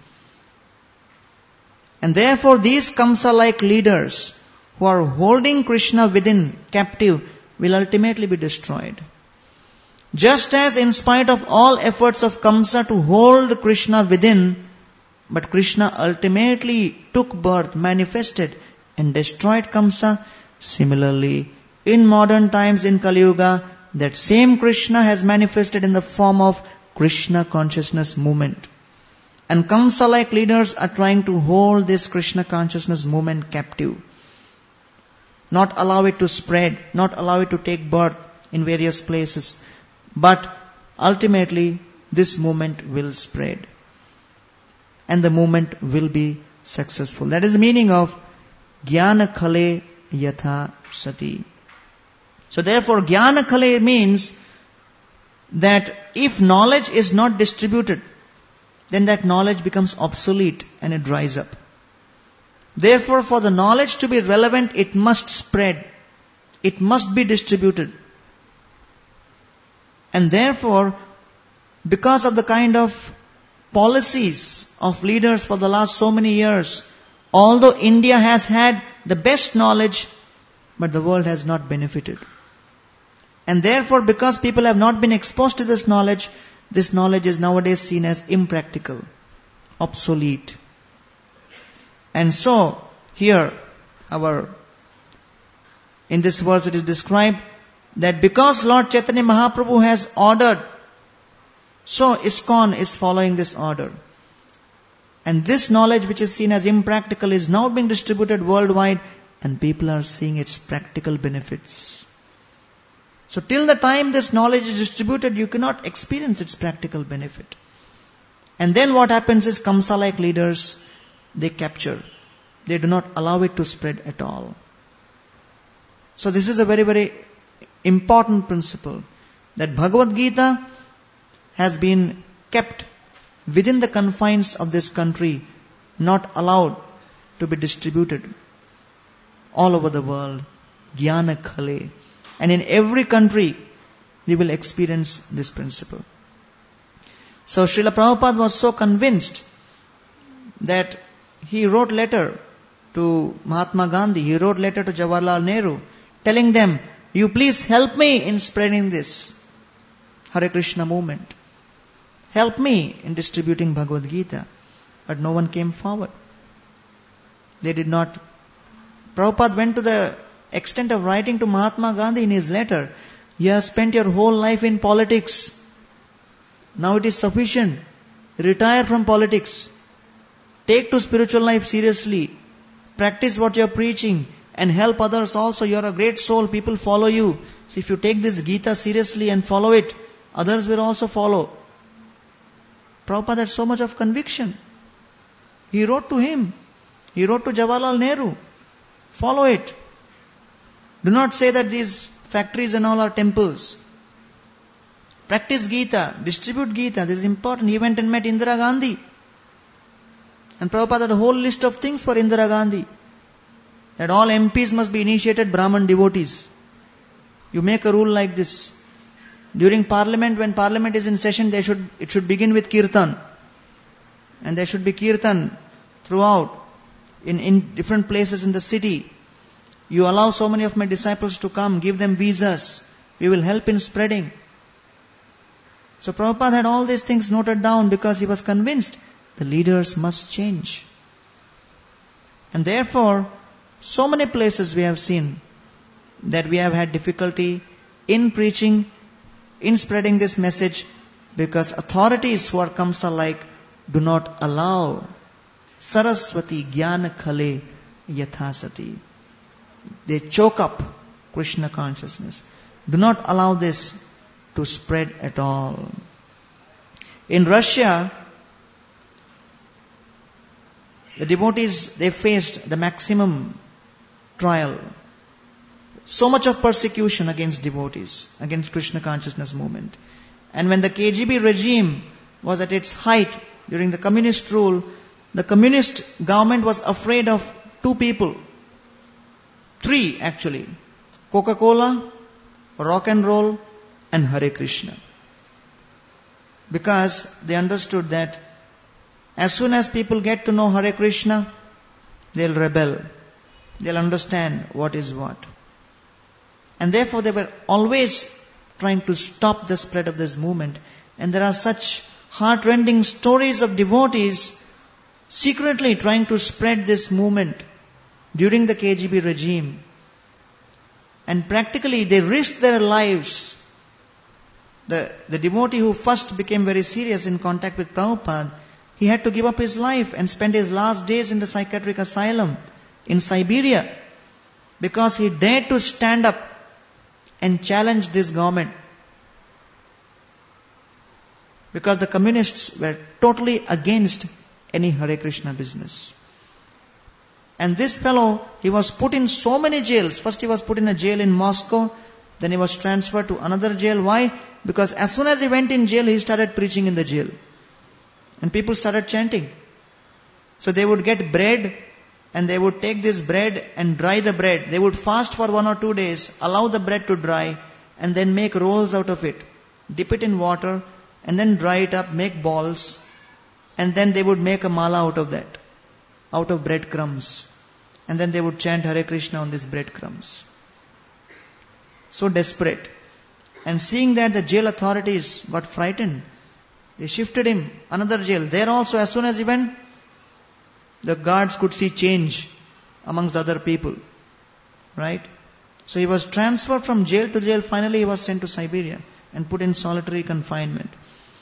And therefore these Kamsa-like leaders who are holding Krishna within captive will ultimately be destroyed. Just as in spite of all efforts of Kamsa to hold Krishna within, but Krishna ultimately took birth, manifested and destroyed Kamsa, similarly, in modern times in Kali Yuga, that same Krishna has manifested in the form of Krishna consciousness movement. And Kamsa-like leaders are trying to hold this Krishna consciousness movement captive. Not allow it to spread, not allow it to take birth in various places. But ultimately, this movement will spread. And the movement will be successful. That is the meaning of Jnana Khale Yatha Sati. So therefore, Jnana Khale means that if knowledge is not distributed, then that knowledge becomes obsolete and it dries up. Therefore, for the knowledge to be relevant, it must spread. It must be distributed. And therefore, because of the kind of policies of leaders for the last so many years, although India has had the best knowledge, but the world has not benefited. And therefore, because people have not been exposed to this knowledge is nowadays seen as impractical, obsolete. And so, here, in this verse it is described that because Lord Chaitanya Mahaprabhu has ordered, so ISKCON is following this order. And this knowledge which is seen as impractical is now being distributed worldwide and people are seeing its practical benefits. So till the time this knowledge is distributed, you cannot experience its practical benefit. And then what happens is Kamsa-like leaders, they capture. They do not allow it to spread at all. So this is a very, very important principle. That Bhagavad Gita has been kept within the confines of this country not allowed to be distributed all over the world. Jnana khale. And in every country, we will experience this principle. So Srila Prabhupada was so convinced that he wrote letter to Mahatma Gandhi, he wrote letter to Jawaharlal Nehru, telling them, you please help me in spreading this Hare Krishna movement. Help me in distributing Bhagavad Gita. But no one came forward. They did not. Prabhupada went to the extent of writing to Mahatma Gandhi in his letter, you have spent your whole life in politics. Now it is sufficient. Retire from politics. Take to spiritual life seriously. Practice what you are preaching and help others also. You are a great soul. People follow you. So if you take this Gita seriously and follow it, others will also follow. Prabhupada had so much of conviction. He wrote to him. He wrote to Jawaharlal Nehru. Follow it. Do not say that these factories and all are temples. Practice Gita. Distribute Gita. This is important. He went and met Indira Gandhi. And Prabhupada had a whole list of things for Indira Gandhi. That all MPs must be initiated Brahman devotees. You make a rule like this. During Parliament, when Parliament is in session, it should begin with Kirtan. And there should be Kirtan throughout, in different places in the city. You allow so many of my disciples to come, give them visas. We will help in spreading. So Prabhupada had all these things noted down because he was convinced the leaders must change. And therefore, so many places we have seen that we have had difficulty in preaching, in spreading this message, because authorities who are Kamsa-like do not allow. Saraswati Jnana Khale Yathasati. They choke up Krishna consciousness. Do not allow this to spread at all. In Russia, the devotees, they faced the maximum trial. So much of persecution against devotees, against Krishna consciousness movement. And when the KGB regime was at its height during the communist rule, the communist government was afraid of two people. Three actually. Coca-Cola, rock and roll, and Hare Krishna. Because they understood that as soon as people get to know Hare Krishna, they'll rebel. They'll understand what is what. And therefore they were always trying to stop the spread of this movement. And there are such heart-rending stories of devotees secretly trying to spread this movement during the KGB regime. And practically they risked their lives. The devotee who first became very serious in contact with Prabhupada, he had to give up his life and spend his last days in the psychiatric asylum in Siberia because he dared to stand up and challenge this government. Because the communists were totally against any Hare Krishna business. And this fellow, he was put in so many jails. First he was put in a jail in Moscow, then he was transferred to another jail. Why? Because as soon as he went in jail, he started preaching in the jail. And people started chanting. So they would get bread, and they would take this bread and dry the bread. They would fast for 1 or 2 days, allow the bread to dry, and then make rolls out of it. Dip it in water, and then dry it up, make balls, and then they would make a mala out of that, out of breadcrumbs. And then they would chant Hare Krishna on these breadcrumbs. So desperate. And seeing that, the jail authorities got frightened. They shifted him another jail. There also, as soon as he went, the guards could see change amongst the other people. Right? So he was transferred from jail to jail. Finally he was sent to Siberia and put in solitary confinement.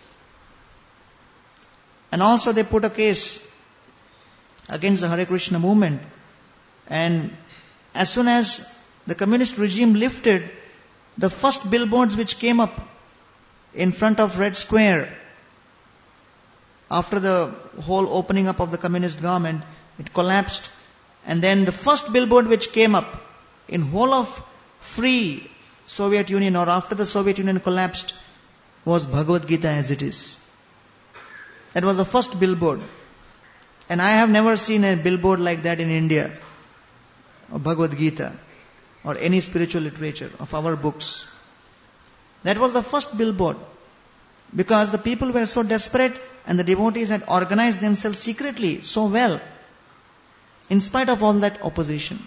And also they put a case against the Hare Krishna movement. And as soon as the communist regime lifted, the first billboards which came up in front of Red Square, after the whole opening up of the communist government, it collapsed. And then the first billboard which came up in whole of free Soviet Union, or after the Soviet Union collapsed, was Bhagavad Gita as it is. That was the first billboard. And I have never seen a billboard like that in India, or Bhagavad Gita, or any spiritual literature of our books. That was the first billboard. Because the people were so desperate and the devotees had organized themselves secretly so well, in spite of all that opposition.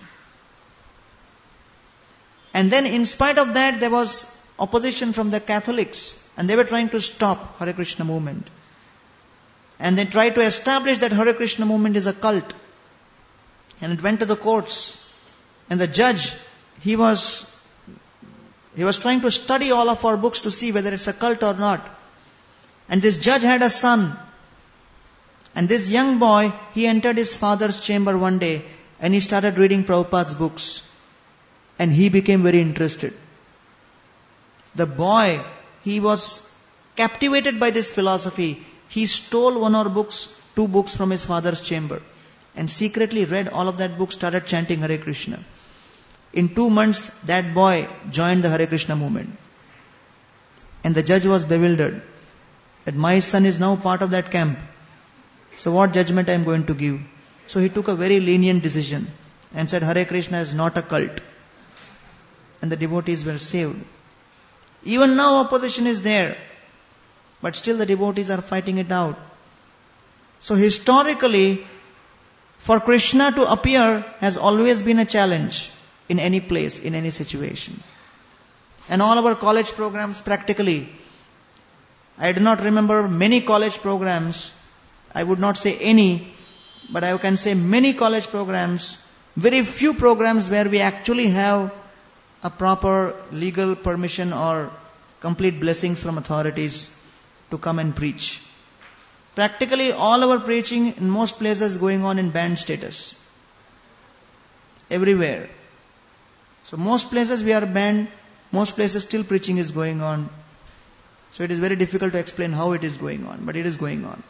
And then in spite of that, there was opposition from the Catholics, and they were trying to stop Hare Krishna movement. And they tried to establish that Hare Krishna movement is a cult. And it went to the courts. And the judge, he was trying to study all of our books to see whether it's a cult or not. And this judge had a son. And this young boy, he entered his father's chamber one day and he started reading Prabhupada's books. And he became very interested. The boy, he was captivated by this philosophy. He stole two books from his father's chamber and secretly read all of that book, started chanting Hare Krishna. In 2 months, that boy joined the Hare Krishna movement. And the judge was bewildered that my son is now part of that camp. So what judgment I am going to give? So he took a very lenient decision and said Hare Krishna is not a cult. And the devotees were saved. Even now opposition is there, but still the devotees are fighting it out. So historically, for Krishna to appear has always been a challenge in any place, in any situation. And all our college programs practically, I do not remember many college programs, I would not say any, but I can say many college programs, very few programs where we actually have a proper legal permission or complete blessings from authorities to come and preach. Practically all our preaching in most places going on in band status. Everywhere. So most places we are banned, most places still preaching is going on. So it is very difficult to explain how it is going on, but it is going on.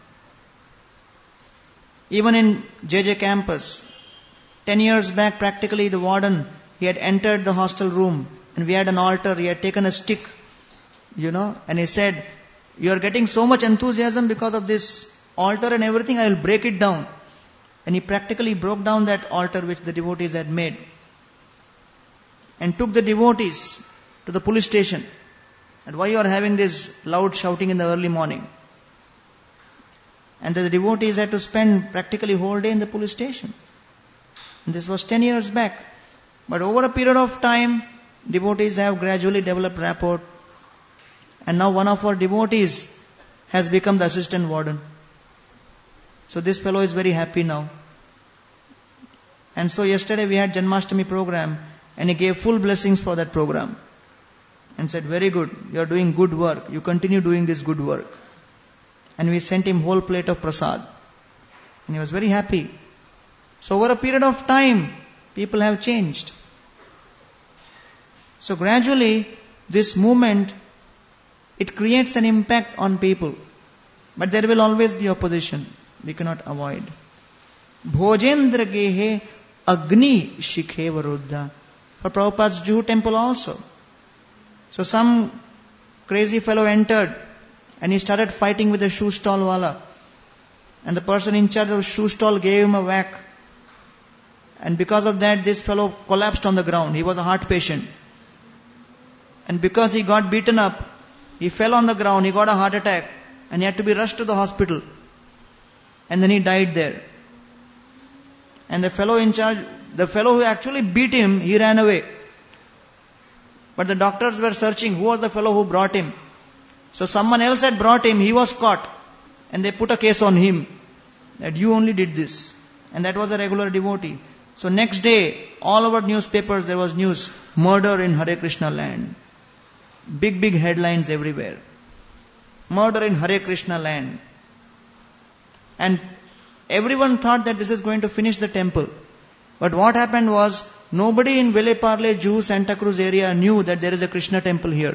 Even in JJ campus, 10 years back practically the warden, he had entered the hostel room and we had an altar, he had taken a stick, and he said, you are getting so much enthusiasm because of this altar and everything, I will break it down. And he practically broke down that altar which the devotees had made. And took the devotees to the police station. And why you are having this loud shouting in the early morning? And the devotees had to spend practically whole day in the police station. And this was 10 years back. But over a period of time, devotees have gradually developed rapport. And now one of our devotees has become the assistant warden. So this fellow is very happy now. And so yesterday we had Janmashtami program and he gave full blessings for that program. And said, very good, you are doing good work. You continue doing this good work. And we sent him whole plate of prasad. And he was very happy. So over a period of time, people have changed. So gradually, this movement, it creates an impact on people. But there will always be opposition. We cannot avoid. Bhojendra gehe agni shikhe varuddha. For Prabhupada's Juhu temple also. So some crazy fellow entered and he started fighting with the shoe stall wala. And the person in charge of the shoe stall gave him a whack. And because of that, this fellow collapsed on the ground. He was a heart patient. And because he got beaten up, he fell on the ground, he got a heart attack, and he had to be rushed to the hospital. And then he died there. And the fellow in charge, the fellow who actually beat him, he ran away. But the doctors were searching who was the fellow who brought him. So someone else had brought him, he was caught. And they put a case on him, that you only did this. And that was a regular devotee. So next day, all over newspapers there was news, murder in Hare Krishna land. Big headlines everywhere. Murder in Hare Krishna land. And everyone thought that this is going to finish the temple. But what happened was, nobody in Villeparle, Juhu, Santa Cruz area knew that there is a Krishna temple here.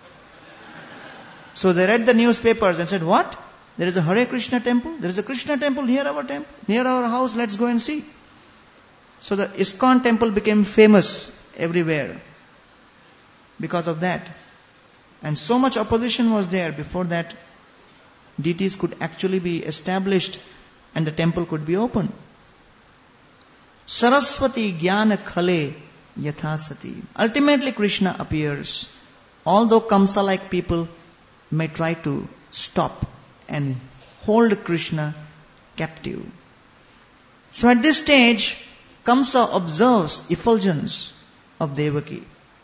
So they read the newspapers and said, what? There is a Hare Krishna temple? There is a Krishna temple near our temple, near our house, let's go and see. So the ISKCON temple became famous everywhere because of that. And so much opposition was there before that deities could actually be established and the temple could be opened. Saraswati Jnana Khale Yathasati. Ultimately Krishna appears, although Kamsa-like people may try to stop and hold Krishna captive. So at this stage, Kamsa observes effulgence of Devaki.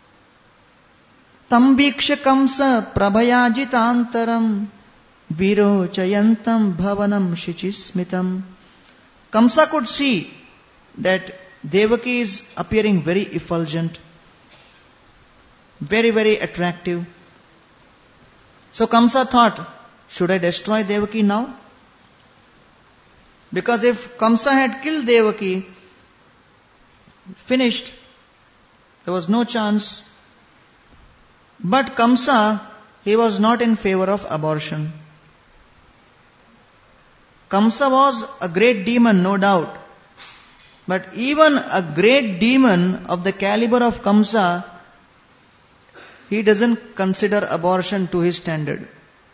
Tambiksha Kamsa prabhayajitantaram viro chayantam bhavanam shichismitam. Kamsa could see that Devaki is appearing very effulgent, very, very attractive. So Kamsa thought, should I destroy Devaki now? Because if Kamsa had killed Devaki, finished, there was no chance. But Kamsa, he was not in favor of abortion. Kamsa was a great demon, no doubt. But even a great demon of the caliber of Kamsa, he doesn't consider abortion to his standard.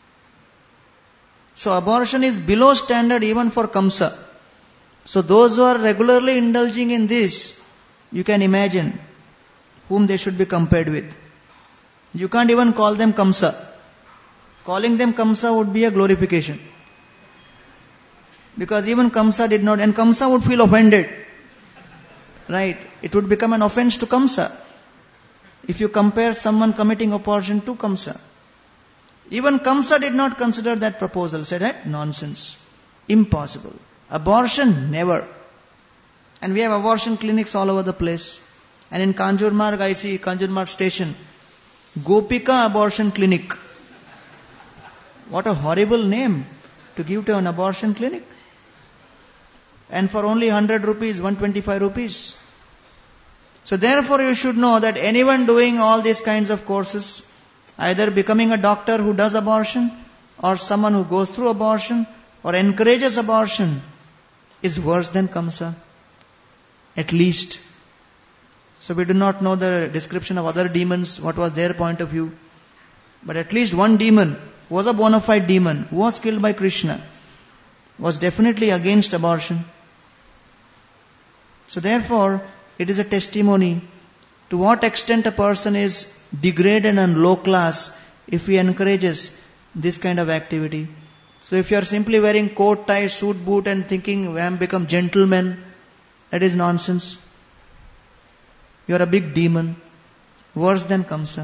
So abortion is below standard even for Kamsa. So those who are regularly indulging in this, you can imagine whom they should be compared with. You can't even call them Kamsa. Calling them Kamsa would be a glorification. Because even Kamsa did not, and Kamsa would feel offended. Right? It would become an offense to Kamsa if you compare someone committing abortion to Kamsa. Even Kamsa did not consider that proposal, said that nonsense, impossible. Abortion, never. And we have abortion clinics all over the place. And in Kanjurmarg, I see Kanjurmarg station, Gopika Abortion Clinic. What a horrible name to give to an abortion clinic. And for only 100 rupees, 125 rupees. So therefore you should know that anyone doing all these kinds of courses, either becoming a doctor who does abortion, or someone who goes through abortion, or encourages abortion, is worse than Kamsa. At least. So we do not know the description of other demons, what was their point of view. But at least one demon, who was a bona fide demon, who was killed by Krishna, was definitely against abortion. So therefore, it is a testimony to what extent a person is degraded and low class if he encourages this kind of activity. So if you are simply wearing coat, tie, suit, boot and thinking, I am become gentleman, that is nonsense. You are a big demon, worse than Kamsa.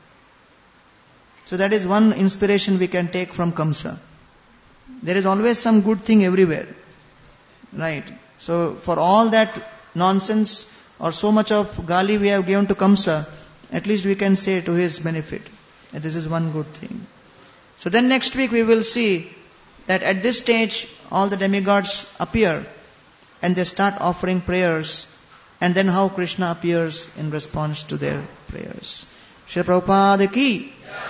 So that is one inspiration we can take from Kamsa. There is always some good thing everywhere. Right? So for all that nonsense or so much of gali we have given to Kamsa, at least we can say to his benefit that this is one good thing. So then next week we will see that at this stage all the demigods appear and they start offering prayers, and then how Krishna appears in response to their prayers. Srila Prabhupada ki